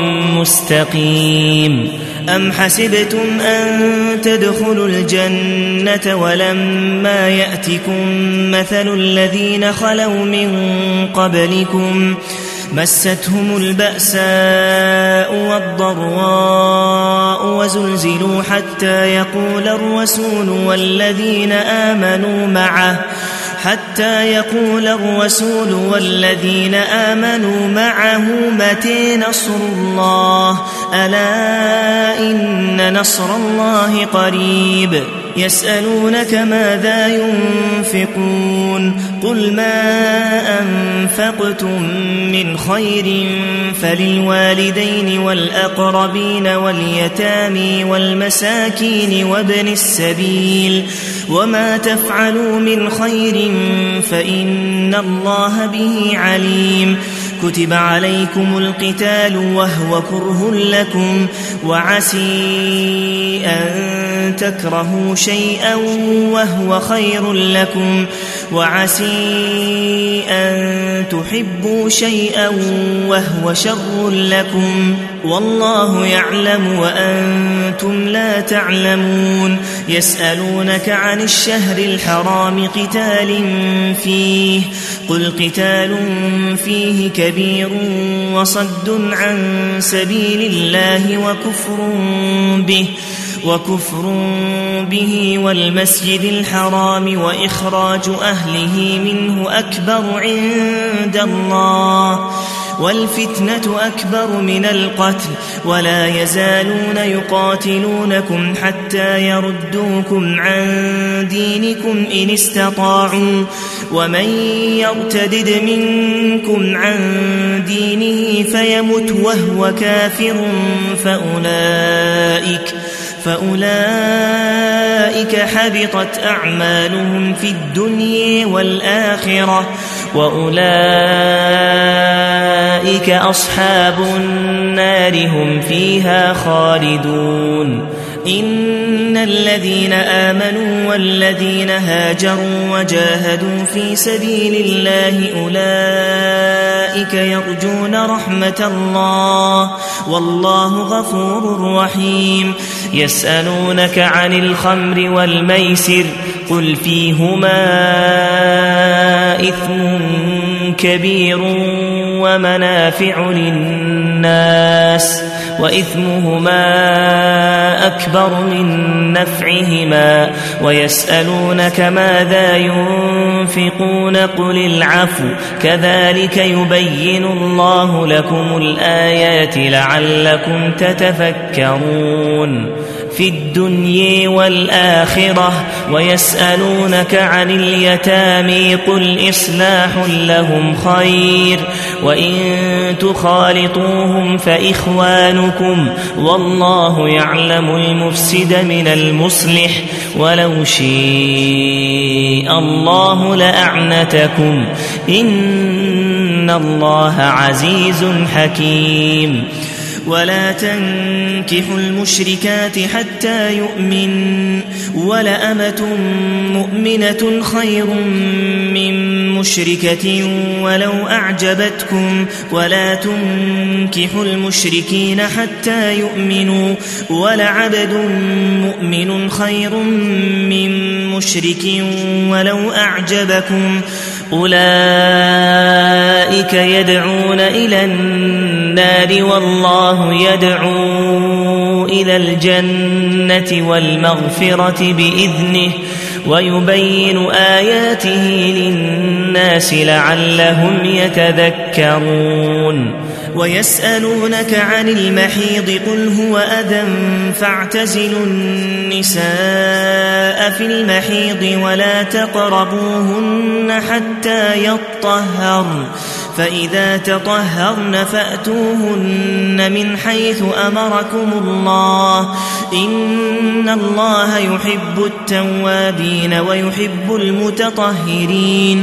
مستقيم أم حسبتم أن تدخلوا الجنة ولما يأتكم مثل الذين خلوا من قبلكم مستهم البأساء والضراء وزلزلوا حتى يقول الرسول والذين آمنوا معه حتى يقول الرسول والذين آمنوا معه متى نصر الله ألا إن نصر الله قريب يسألونك ماذا ينفقون قل ما أنفقتم من خير فللوالدين والأقربين واليتامى والمساكين وابن السبيل وما تفعلوا من خير فإن الله به عليم كتب عليكم القتال وهو كره لكم وعسي أن تكرهوا شيئا وهو خير لكم وعسي أن تحبوا شيئا وهو شر لكم والله يعلم وأنتم لا تعلمون يسألونك عن الشهر الحرام قتال فيه قل قتال فيه كبير وصد عن سبيل الله وكفر به وكفر به والمسجد الحرام وإخراج أهله منه أكبر عند الله والفتنة أكبر من القتل ولا يزالون يقاتلونكم حتى يردوكم عن دينكم إن استطاعوا ومن يرتدد منكم عن دينه فيمت وهو كافر فأولئك فأولئك حبطت أعمالهم في الدنيا والآخرة وأولئك أصحاب النار هم فيها خالدون إن الذين آمنوا والذين هاجروا وجاهدوا في سبيل الله أولئك يرجون رحمة الله والله غفور رحيم يسألونك عن الخمر والميسر قل فيهما إثم كبير ومنافع للناس وإثمهما أكبر من نفعهما ويسألونك ماذا ينفقون قل العفو كذلك يبين الله لكم الآيات لعلكم تتفكرون في الدنيا والآخرة ويسألونك عن اليتامى قل إصلاح لهم خير وإن تخالطوهم فإخوانكم والله يعلم المفسد من المصلح ولو شاء الله لأعنتكم إن الله عزيز حكيم ولا تنكحوا المشركات حتى يؤمن ولأمة مؤمنة خير من مشركة ولو أعجبتكم ولا تنكحوا المشركين حتى يؤمنوا ولعبد مؤمن خير من مشرك ولو أعجبكم أولئك يدعون إلى النار والله يدعو إلى الجنة والمغفرة بإذنه ويبين آياته للناس لعلهم يتذكرون ويسألونك عن المحيض قل هو أذى فاعتزلوا النساء في المحيض ولا تقربوهن حتى يطهرن فإذا تطهرن فأتوهن من حيث أمركم الله إن الله يحب التوابين ويحب المتطهرين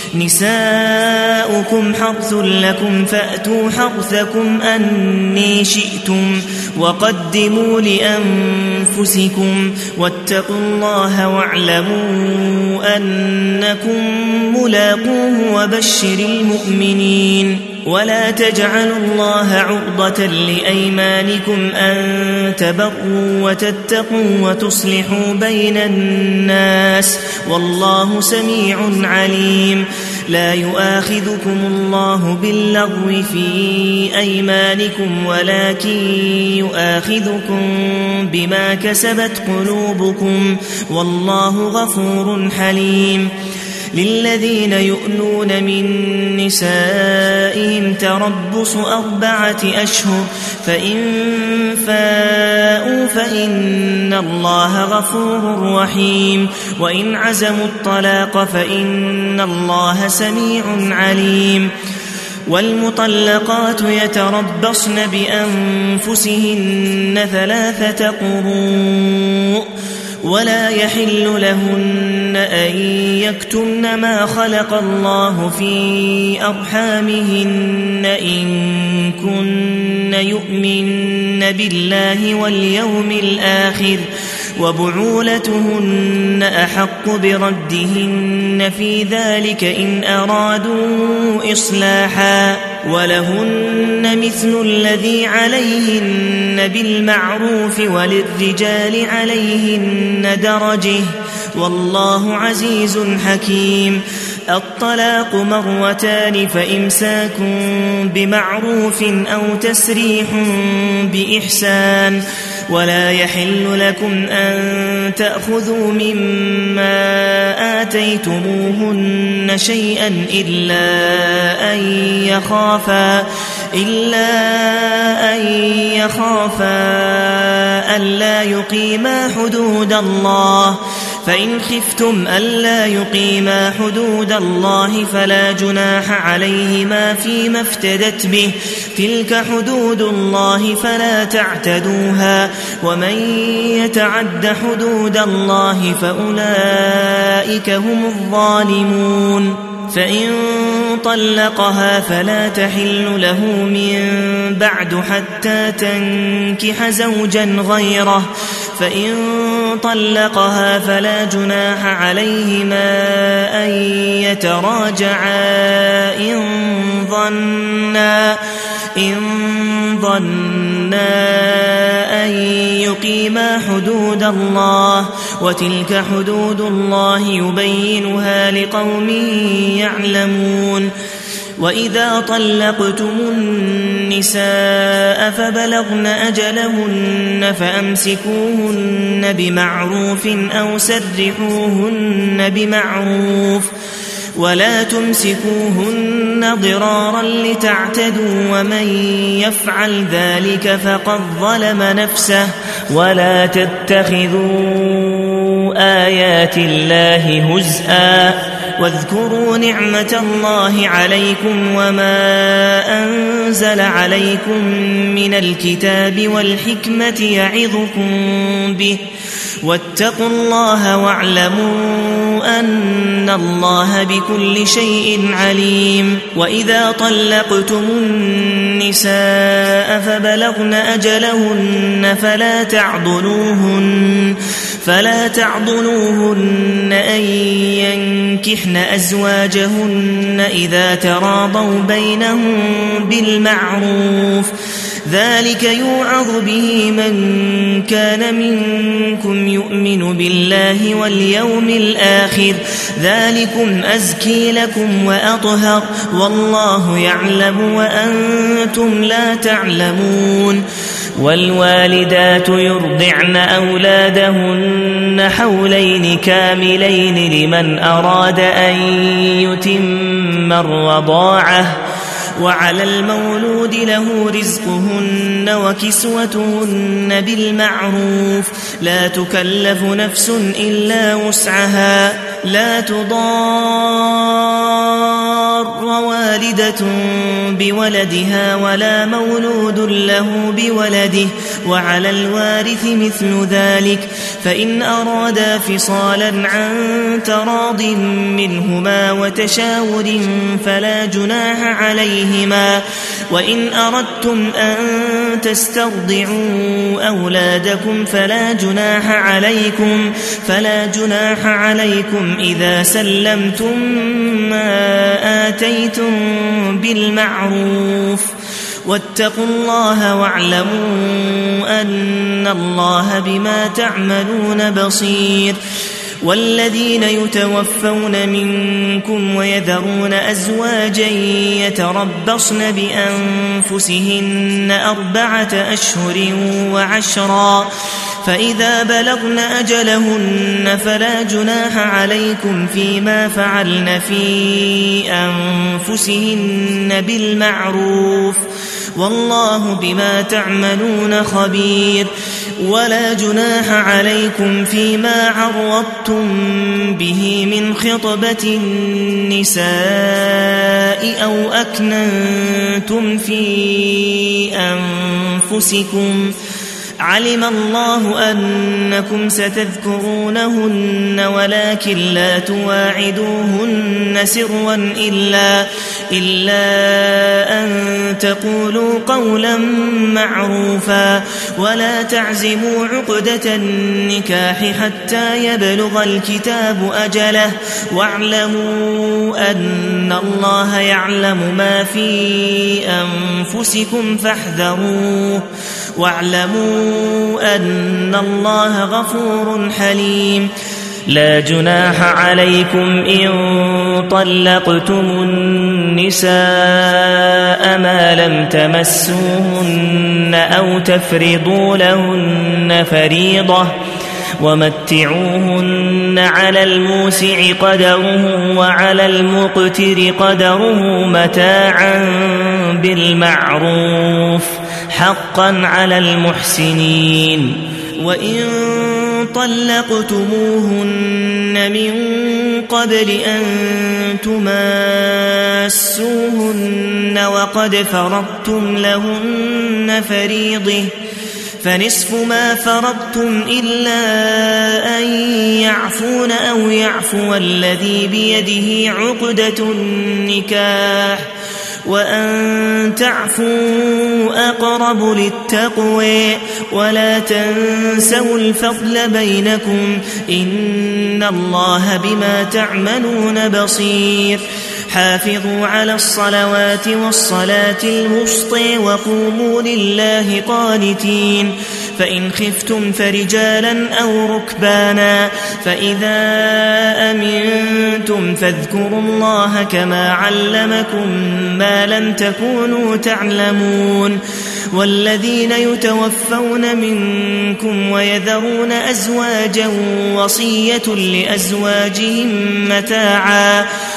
نساؤكم حرث لكم فأتوا حرثكم أني شئتم وقدموا لأنفسكم واتقوا الله واعلموا أنكم ملاقوه وبشر المؤمنين ولا تجعلوا الله عرضة لأيمانكم أن تبروا وتتقوا وتصلحوا بين الناس والله سميع عليم لا يؤاخذكم الله باللغو في أيمانكم ولكن يؤاخذكم بما كسبت قلوبكم والله غفور حليم للذين يؤلون من نسائهم تربص أربعة أشهر فإن فاءوا فإن الله غفور رحيم وإن عزموا الطلاق فإن الله سميع عليم والمطلقات يتربصن بأنفسهن ثلاثة قروء ولا يحل لهن أن يكتمن ما خلق الله في أرحامهن إن كن يؤمن بالله واليوم الآخر وبعولتهن أحق بردهن في ذلك إن أرادوا إصلاحا ولهن مثل الذي عليهن بالمعروف وللرجال عليهن درجة والله عزيز حكيم الطلاق مرتان فإمساك بمعروف أو تسريح بإحسان ولا يحل لكم أن تأخذوا مما آتيتموهن شيئا إلا أن يخافا إلا أن يخافا ألا يقيما حدود الله فإن خفتم ألا يقيما حدود الله فلا جناح عليهما فيما افتدت به تلك حدود الله فلا تعتدوها ومن يتعد حدود الله فأولئك هم الظالمون فإن طلقها فلا تحل له من بعد حتى تنكح زوجا غيره فإن طلقها فلا جناح عليهما أن يتراجعا إن ظنا إن ظنا أن يقيما حدود الله وتلك حدود الله يبينها لقوم يعلمون وإذا طلقتم النساء فبلغن أجلهن فأمسكوهن بمعروف أو سرحوهن بمعروف ولا تمسكوهن ضرارا لتعتدوا ومن يفعل ذلك فقد ظلم نفسه ولا تتخذوا آيات الله هزءا واذكروا نعمة الله عليكم وما أنزل عليكم من الكتاب والحكمة يعظكم به واتقوا الله واعلموا أن الله بكل شيء عليم. وإذا طلقتم النساء فبلغن أجلهن فلا تعضلوهن فلا تعضلوهن أن ينكحن أزواجهن إذا تراضوا بينهم بالمعروف ذلك يوعظ به من كان منكم يؤمن بالله واليوم الآخر ذلكم أزكي لكم وأطهر والله يعلم وأنتم لا تعلمون. والوالدات يرضعن أولادهن حولين كاملين لمن أراد أن يتم الرضاعة وعلى المولود له رزقهن وكسوتهن بالمعروف لا تكلف نفس إلا وسعها لا تضار والدة بولدها ولا مولود له بولده وعلى الوارث مثل ذلك فإن أرادا فصالا عن تراض منهما وتشاور فلا جناح عليهما. وإن أردتم أن تسترضعوا أولادكم فلا جناح عليكم فلا جناح عليكم إذا سلمتم ما آتيتم بالمعروف واتقوا الله واعلموا أن الله بما تعملون بصير. والذين يتوفون منكم ويذرون أزواجا يتربصن بأنفسهن أربعة أشهر وعشرا فإذا بلغن أجلهن فلا جناح عليكم فيما فعلن في أنفسهن بالمعروف والله بما تعملون خبير. ولا جناح عليكم فيما عرضتم به من خطبة النساء أو أكننتم في أنفسكم علم الله أنكم ستذكرونهن ولكن لا تواعدوهن سرا إلا, إلا أن تقولوا قولا معروفا ولا تعزموا عقدة النكاح حتى يبلغ الكتاب أجله واعلموا أن الله يعلم ما في أنفسكم فاحذروه واعلموا أن الله غفور حليم. لا جناح عليكم إن طلقتم النساء ما لم تمسوهن أو تفرضوا لهن فريضة ومتعوهن على الموسع قدره وعلى المقتر قدره متاعا بالمعروف حقا على المحسنين. وإن طلقتموهن من قبل أن تماسوهن وقد فرضتم لهن فريضة فنصف ما فرضتم إلا أن يعفون أو يعفو الذي بيده عقدة النكاح وأن تعفوا أقرب للتقوى ولا تنسوا الفضل بينكم إن الله بما تعملون بصير. حافظوا على الصلوات والصلاة الوسطى وقوموا لله قانتين فإن خفتم فرجالا أو ركبانا فإذا أمنتم فاذكروا الله كما علمكم ما لم تكونوا تعلمون. والذين يتوفون منكم ويذرون أزواجا وصية لأزواجهم متاعا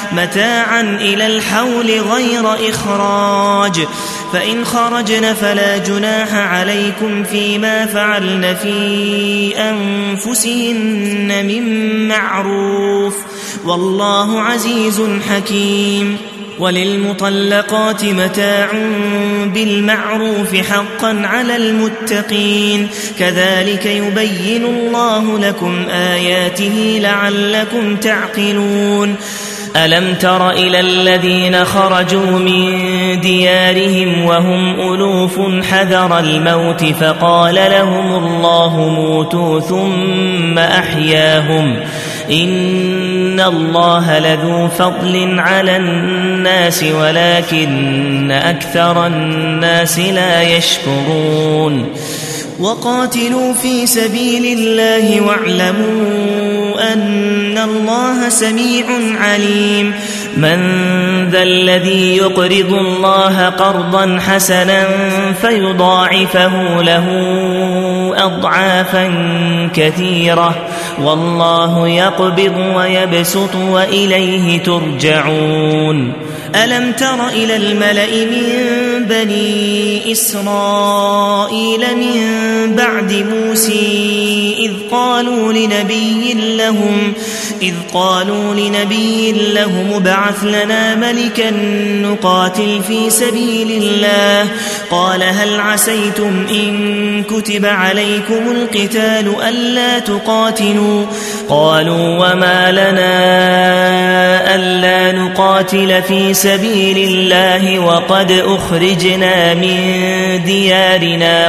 متاعا إلى الحول غير إخراج، فإن خرجن فلا جناح عليكم فيما فعلن في أنفسهن من معروف، والله عزيز حكيم. وللمطلقات متاع بالمعروف حقا على المتقين، كذلك يبين الله لكم آياته لعلكم تعقلون. ألم تر إلى الذين خرجوا من ديارهم وهم ألوف حذر الموت فقال لهم الله موتوا ثم أحياهم، إن الله لذو فضل على الناس ولكن أكثر الناس لا يشكرون. وقاتلوا في سبيل الله واعلموا أن الله سميع عليم. من ذا الذي يقرض الله قرضا حسنا فيضاعفه له أضعافا كثيرة، والله يقبض ويبسط وإليه ترجعون. ألم تر إلى الملأ من بني إسرائيل من بعد موسى إذ قالوا لنبي لهم إذ قالوا لنبي لهم ابعث لنا ملكا نقاتل في سبيل الله، قال هل عسيتم إن كتب عليكم القتال ألا تقاتلوا؟ قالوا وما لنا ألا نقاتل في سبيل الله وقد أخرجنا من ديارنا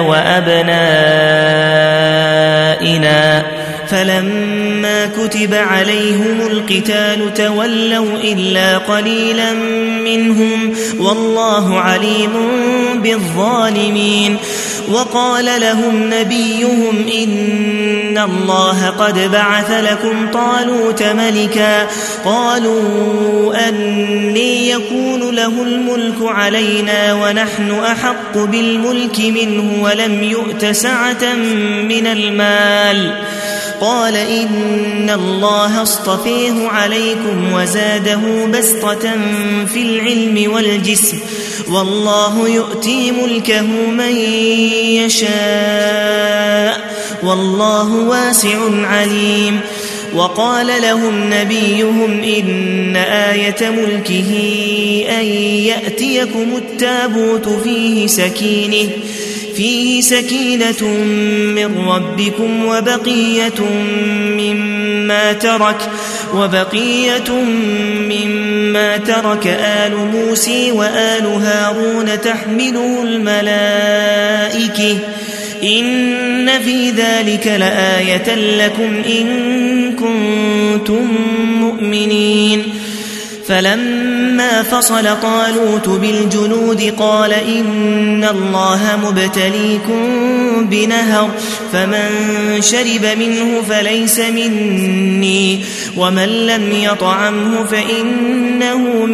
وأبنائنا، فلما كتب عليهم القتال تولوا إلا قليلا منهم، والله عليم بالظالمين. وقال لهم نبيهم إن الله قد بعث لكم طالوت ملكا، قالوا أني يكون له الملك علينا ونحن أحق بالملك منه ولم يؤت سعة من المال، قال إن الله اصطفيه عليكم وزاده بسطة في العلم والجسم، والله يؤتي ملكه من يشاء والله واسع عليم. وقال لهم نبيهم إن آية ملكه أن يأتيكم التابوت فيه سكينة فيه سكينة من ربكم وبقية مما ترك وبقية مما ترك آل موسى وآل هارون تحمله الملائكة، إن في ذلك لآية لكم إن كنتم مؤمنين. فلما فصل طالوت بالجنود قال إن الله مبتليكم بنهر، فمن شرب منه فليس مني ومن لم يطعمه فإنه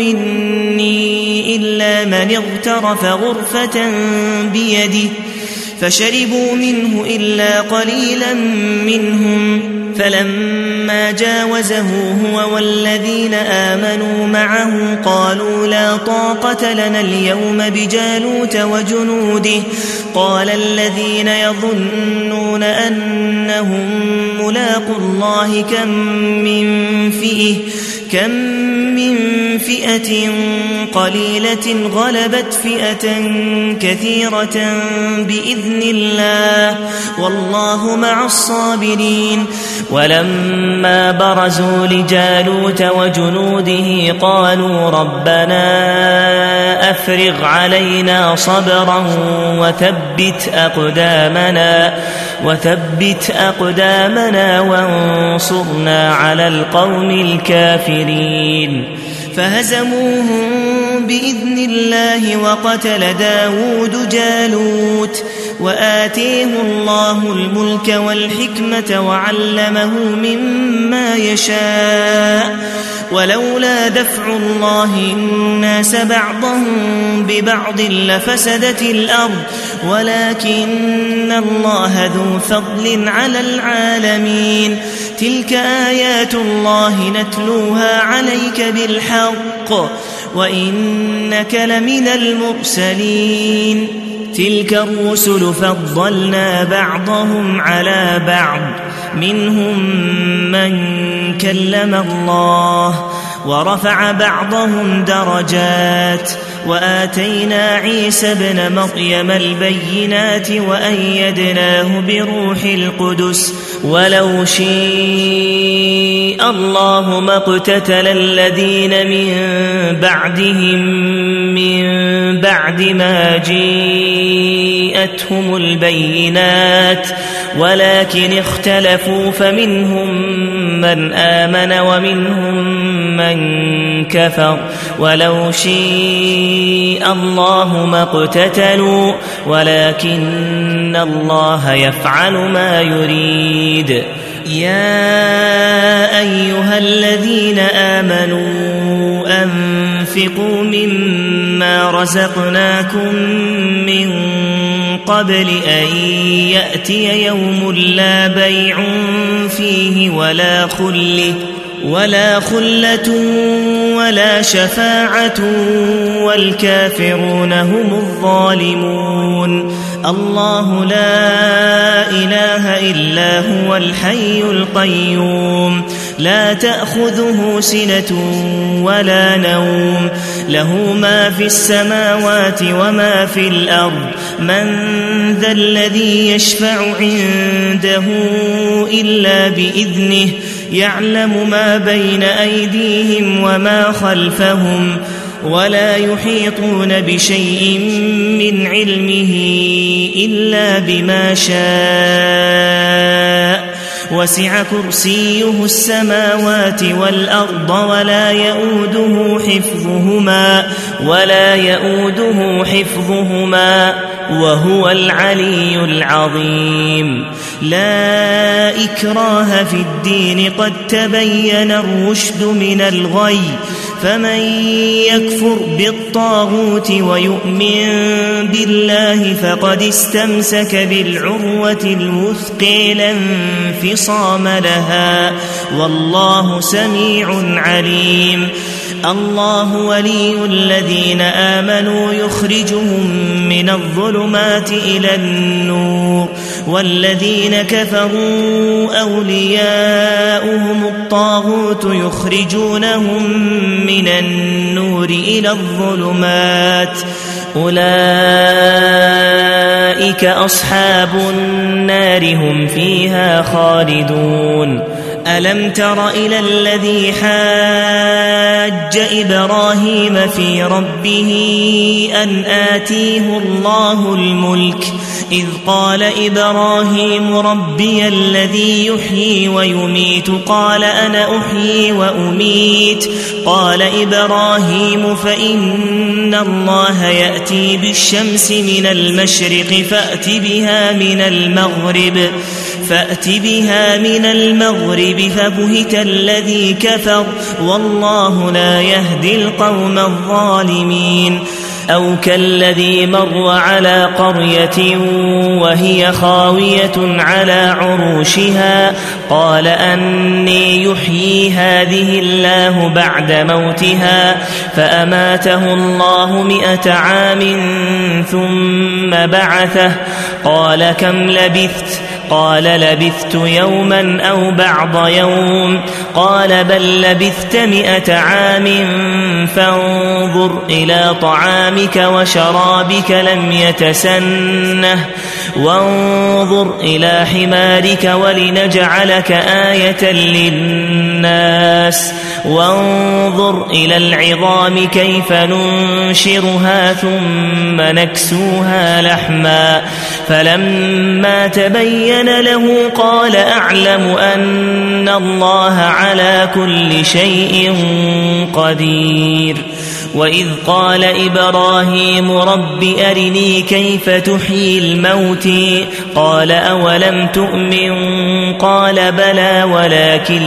مني إلا من اغترف غرفة بيده، فشربوا منه إلا قليلا منهم. فلما جاوزه هو والذين آمنوا معه قالوا لا طاقة لنا اليوم بجالوت وجنوده، قال الذين يظنون أنهم ملاقوا الله كم من فئة كم من فئة قليلة غلبت فئة كثيرة بإذن الله والله مع الصابرين. ولما برزوا لجالوت وجنوده قالوا ربنا أفرغ علينا صبرا وثبت أقدامنا وثبت أقدامنا وانصرنا على القوم الكافرين. فهزموهم بإذن الله وقتل داود جالوت وآتيه الله الملك والحكمة وعلمه مما يشاء، ولولا دفع الله الناس بعضهم ببعض لفسدت الأرض ولكن الله ذو فضل على العالمين. تلك آيات الله نتلوها عليك بالحق وإنك لمن المرسلين تلك الرسل فضلنا بعضهم على بعض منهم من كلم الله ورفع بعضهم درجات وآتينا عيسى ابن مريم البينات وأيدناه بروح القدس ولو شاء الله ما اقتتل الذين من بعدهم من بعد ما جاءتهم البينات ولكن اختلفوا فمنهم من آمن ومنهم من كفر ولو شاء الله ما اقتتلوا ولكن الله يفعل ما يريد يا أيها الذين آمنوا أنفقوا مما رزقناكم من قبل أن يأتي يوم لا بيع فيه ولا خلة ولا خلة ولا شفاعة والكافرون هم الظالمون الله لا إله إلا هو الحي القيوم لا تأخذه سنة ولا نوم له ما في السماوات وما في الأرض من ذا الذي يشفع عنده إلا بإذنه يعلم ما بين أيديهم وما خلفهم ولا يحيطون بشيء من علمه إلا بما شاء وسع كرسيه السماوات والأرض ولا يؤوده حفظهما ولا يؤوده حفظهما وهو العلي العظيم لا إكراه في الدين قد تبين الرشد من الغي فمن يكفر بالطاغوت ويؤمن بالله فقد استمسك بالعروة الوثقى لا انفصام لها والله سميع عليم الله ولي الذين آمنوا يخرجهم من الظلمات إلى النور والذين كفروا أولياؤهم الطاغوت يخرجونهم من النور إلى الظلمات أولئك أصحاب النار هم فيها خالدون ألم تر إلى الذي حاج إبراهيم في ربه أن آتيه الله الملك إذ قال إبراهيم ربي الذي يحيي ويميت قال أنا أحيي وأميت قال إبراهيم فإن الله يأتي بالشمس من المشرق فأت بها من المغرب فأت بها من المغرب فبهت الذي كفر والله لا يهدي القوم الظالمين أو كالذي مر على قرية وهي خاوية على عروشها قال أني يحيي هذه الله بعد موتها فأماته الله مئة عام ثم بعثه قال كم لبثت قال لبثت يوما أو بعض يوم قال بل لبثت مئة عام فانظر إلى طعامك وشرابك لم يتسنه وانظر إلى حمارك ولنجعلك آية للناس وانظر إلى العظام كيف ننشرها ثم نكسوها لحما فلما تبين له قال أعلم أن الله على كل شيء قدير وإذ قال إبراهيم رب أرني كيف تحيي الموت قال أولم تؤمن قال بلى ولكن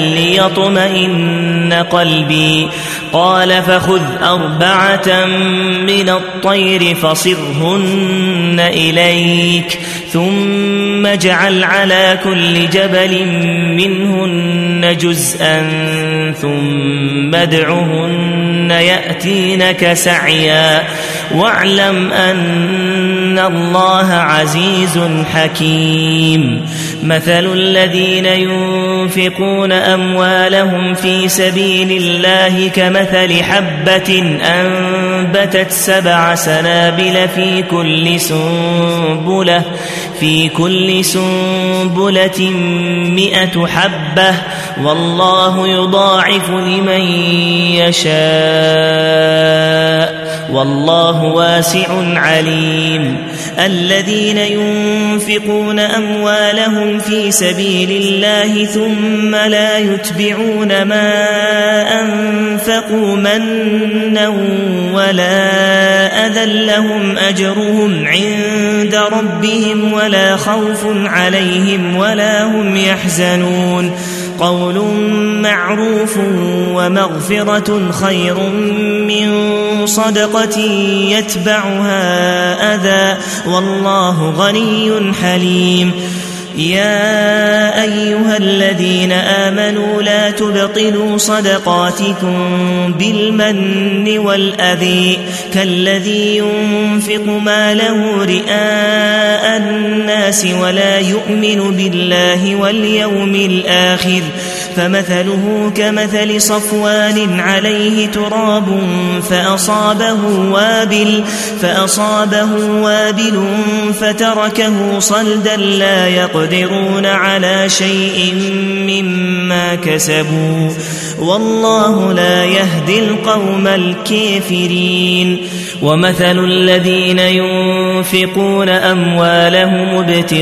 ليطمئن قلبي قال فخذ أربعة من الطير فصرهن إليك ثم اجعل على كل جبل منهن جزءا ثم ادعهن يأتينك سعيا واعلم أن الله عزيز حكيم مثل الذين ينفقون أموالهم في سبيل الله كمثل حبة أنبتت سبع سنابل في كل سنبلة في كل سنبلة مئة حبة والله يضاعف لمن يشاء والله واسع عليم الذين ينفقون أموالهم في سبيل الله ثم لا يتبعون ما أنفقوا منا ولا أذى لهم أجرهم عند ربهم ولا خوف عليهم ولا هم يحزنون قول معروف ومغفرة خير من صدقة يتبعها أذى والله غني حليم يا أيها الذين آمنوا لا تبطلوا صدقاتكم بالمن والأذى كالذي ينفق ماله رئاء الناس ولا يؤمن بالله واليوم الآخر فمثله كمثل صفوان عليه تراب فأصابه وابل فأصابه وابل فتركه صلدا لا يقدرون على شيء مما كسبوا والله لا يهدي القوم الكافرين ومثل الذين ينفقون أموالهم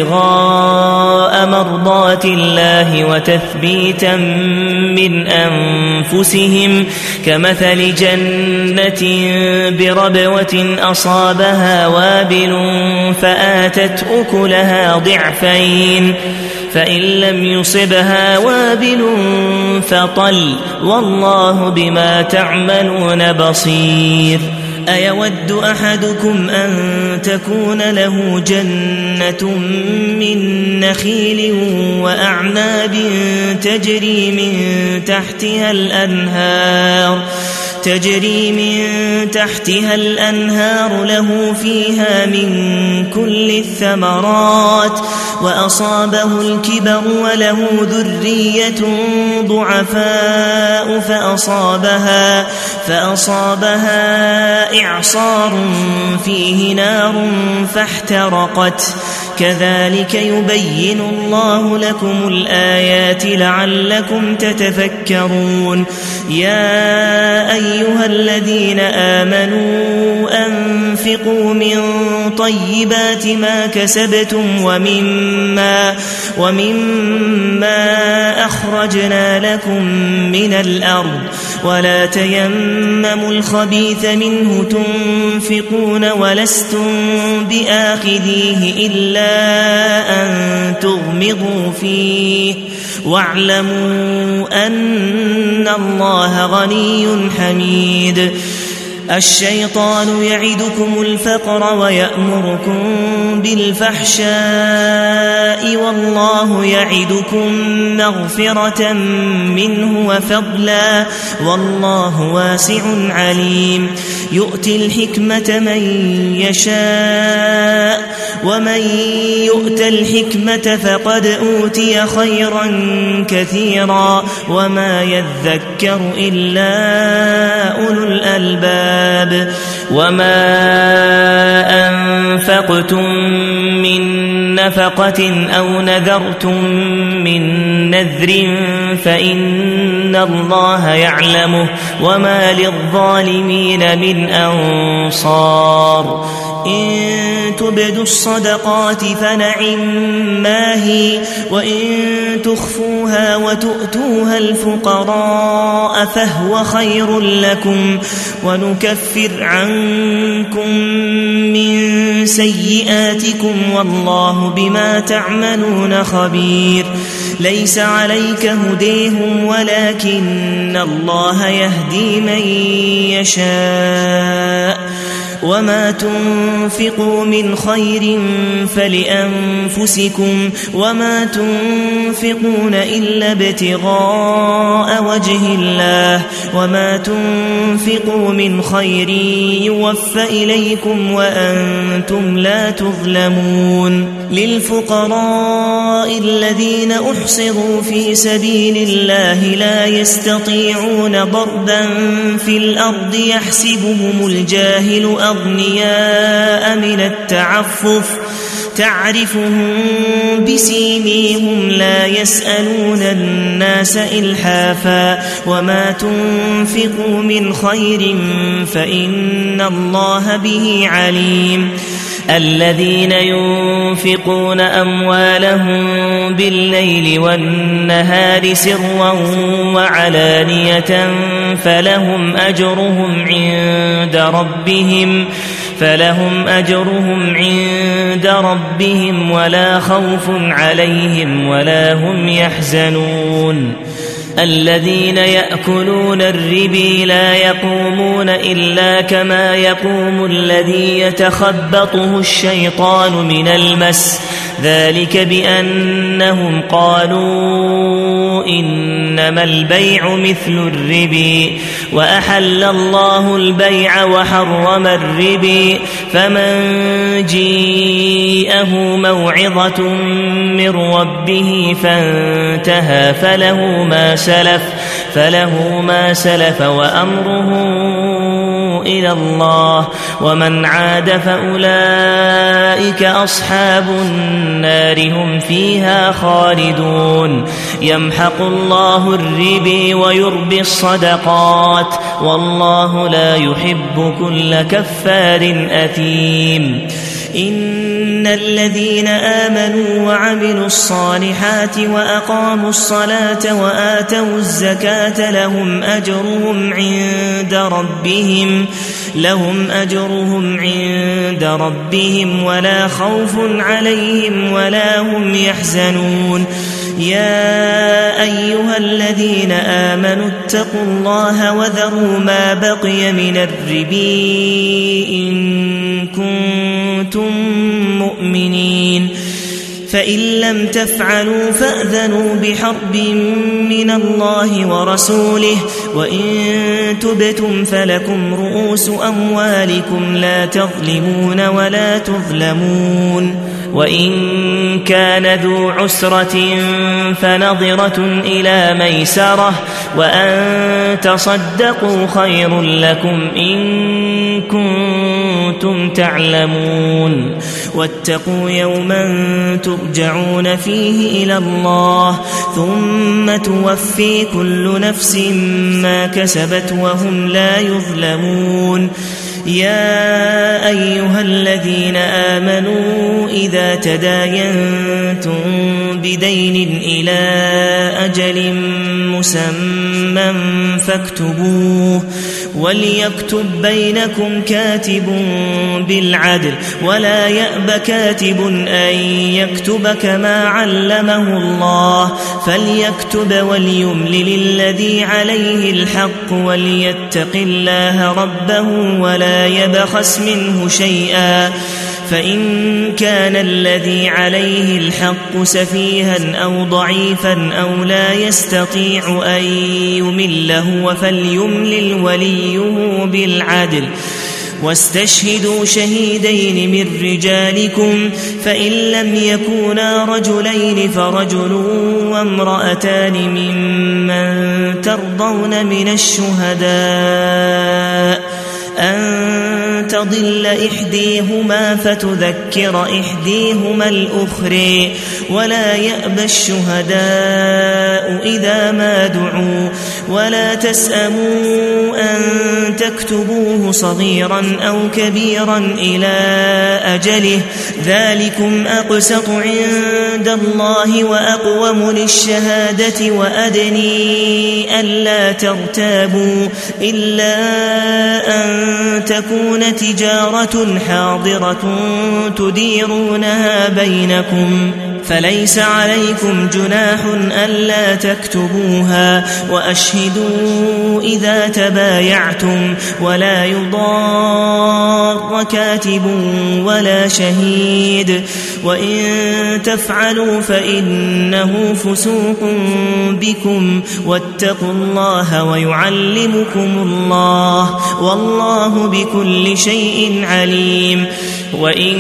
ابتغاء مرضات الله وتثبيتا من أنفسهم كمثل جنة بربوة أصابها وابل فآتت أكلها ضعفين فإن لم يصبها وابل فطل والله بما تعملون بصير أيود أحدكم أن تكون له جنة من نخيل وأعناب تجري من تحتها الأنهار تجري من تحتها الأنهار له فيها من كل الثمرات وأصابه الكبر وله ذرية ضعفاء فأصابها, فأصابها إعصار فيه نار فاحترقت كذلك يبين الله لكم الآيات لعلكم تتفكرون يا أيها الذين آمنوا أنفقوا من طيبات ما كسبتم ومما, ومما أخرجنا لكم من الأرض ولا تيمموا الخبيث منه تنفقون ولستم بآخذيه إلا أن تغمضوا فيه واعلموا أن الله غني حميد الشيطان يعدكم الفقر ويأمركم بالفحشاء والله يعدكم مغفرة منه وفضلا والله واسع عليم يؤتي الحكمة من يشاء ومن يؤت الحكمة فقد أوتي خيرا كثيرا وما يذكر إلا أولو الألباب وما أنفقتم من نفقة أو نذرتم من نذر فإن الله يعلمه وما للظالمين من أنصار إن تبدوا الصدقات فنعما هي وإن تخفوها وتؤتوها الفقراء فهو خير لكم ونكفر عنكم من سيئاتكم والله بما تعملون خبير ليس عليك هديهم ولكن الله يهدي من يشاء وما تنفقوا من خير فلأنفسكم وما تنفقون إلا ابتغاء وجه الله وما تنفقوا من خير يوفى إليكم وأنتم لا تظلمون للفقراء الذين أحصروا في سبيل الله لا يستطيعون ضربا في الأرض يحسبهم الجاهل أغنياء من التعفف تعرفهم بسيميهم لا يسألون الناس إلحافا وما تنفقوا من خير فإن الله به عليم الذين ينفقون أموالهم بالليل والنهار سرا وعلانية فلهم أجرهم عند ربهم فلهم أجرهم عند ربهم ولا خوف عليهم ولا هم يحزنون الذين يأكلون الربا لا يقومون إلا كما يقوم الذي يتخبطه الشيطان من المس ذلك بأنهم قالوا إنما البيع مثل الربا وأحل الله البيع وحرم الربا فمن جيءه موعظة من ربه فانتهى فله ما سلف فله ما سلف وأمره إلى الله ومن عاد فأولئك أصحاب النار هم فيها خالدون يمحق الله الربا ويربي الصدقات والله لا يحب كل كفار أثيم إن الذين آمنوا وعملوا الصالحات وأقاموا الصلاة وآتوا الزكاة لهم أجرهم عند ربهم لهم أجرهم عند ربهم ولا خوف عليهم ولا هم يحزنون يا أيها الذين آمنوا اتقوا الله وذروا ما بقي من الربا إن كنتم مؤمنين فإن لم تفعلوا فأذنوا بحرب من الله ورسوله وإن تبتم فلكم رؤوس أموالكم لا تظلمون ولا تظلمون وإن كان ذو عسرة فنظرة إلى ميسرة وأن تصدقوا خير لكم إن كنتم تعلمون واتقوا يوما ترجعون فيه إلى الله ثم توفي كل نفس ما كسبت وهم لا يظلمون يا أيها الذين آمنوا إذا تداينتم بدين إلى أجل مسمى فاكتبوه وليكتب بينكم كاتب بالعدل ولا يأب كاتب أن يكتب كما علمه الله فليكتب وليملل الذي عليه الحق وليتق الله ربه ولا يبخس منه شيئا فإن كان الذي عليه الحق سفيها أو ضعيفا أو لا يستطيع أن يمله فليملل وليه بالعدل واستشهدوا شهيدين من رجالكم فإن لم يكونا رجلين فرجل وامرأتان ممن ترضون من الشهداء أن تضل إحديهما فتذكر إحديهما الأخرى ولا يأبى الشهداء إذا ما دعوا ولا تسأموا أن تكتبوه صغيرا أو كبيرا إلى أجله ذلكم أقسط عند الله وأقوم للشهادة وأدني ألا ترتابوا إلا أن تكون تجارة حاضرة تديرونها بينكم فليس عليكم جناح ألا تكتبوها وأشهدوا إذا تبايعتم ولا يضار كاتب ولا شهيد وإن تفعلوا فإنه فسوق بكم واتقوا الله ويعلمكم الله والله بكل شيء عليم. وإن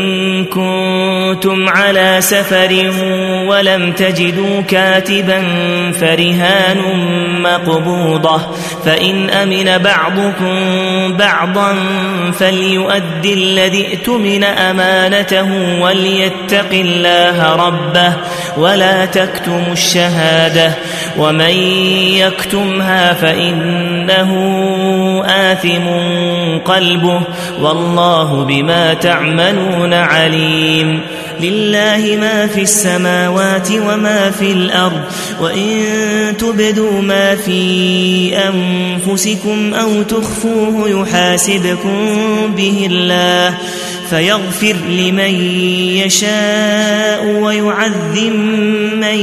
كنتم على سفر ولم تجدوا كاتبا فرهان مقبوضة فإن أمن بعضكم بعضا فليؤد الذي ائتمن أمانته وليتق الله ربه ولا تكتموا الشهادة ومن يكتمها فإنه آثم قلبه والله بما تعملون عليم. لله ما في السماوات وما في الأرض وإن تبدوا ما في أنفسكم أو تخفوه يحاسبكم به الله فيغفر لمن يشاء ويعذب من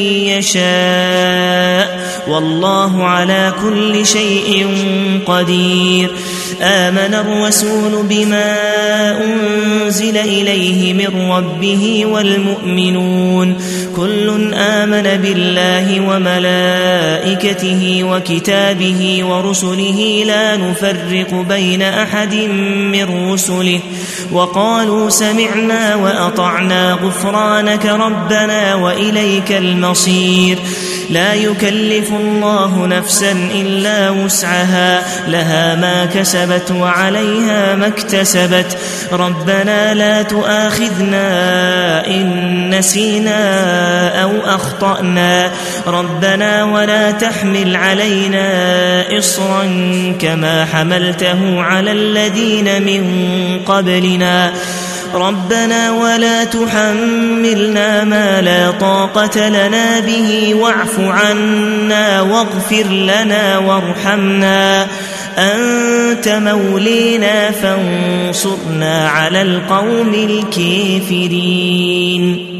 يشاء والله على كل شيء قدير. آمن الرسول بما أنزل إليه من ربه والمؤمنون كل آمن بالله وملائكته وكتابه ورسله لا نفرق بين أحد من رسله وقالوا سمعنا وأطعنا غفرانك ربنا وإليك المصير. لا يكلف الله نفسا إلا وسعها لها ما كسبت وعليها ما اكتسبت ربنا لا تؤاخذنا إن نسينا أو أخطأنا ربنا ولا تحمل علينا إصرا كما حملته على الذين من قبلنا ربنا ولا تحملنا ما لا طاقة لنا به واعف عنا واغفر لنا وارحمنا أنت مولينا فانصرنا على القوم الكافرين.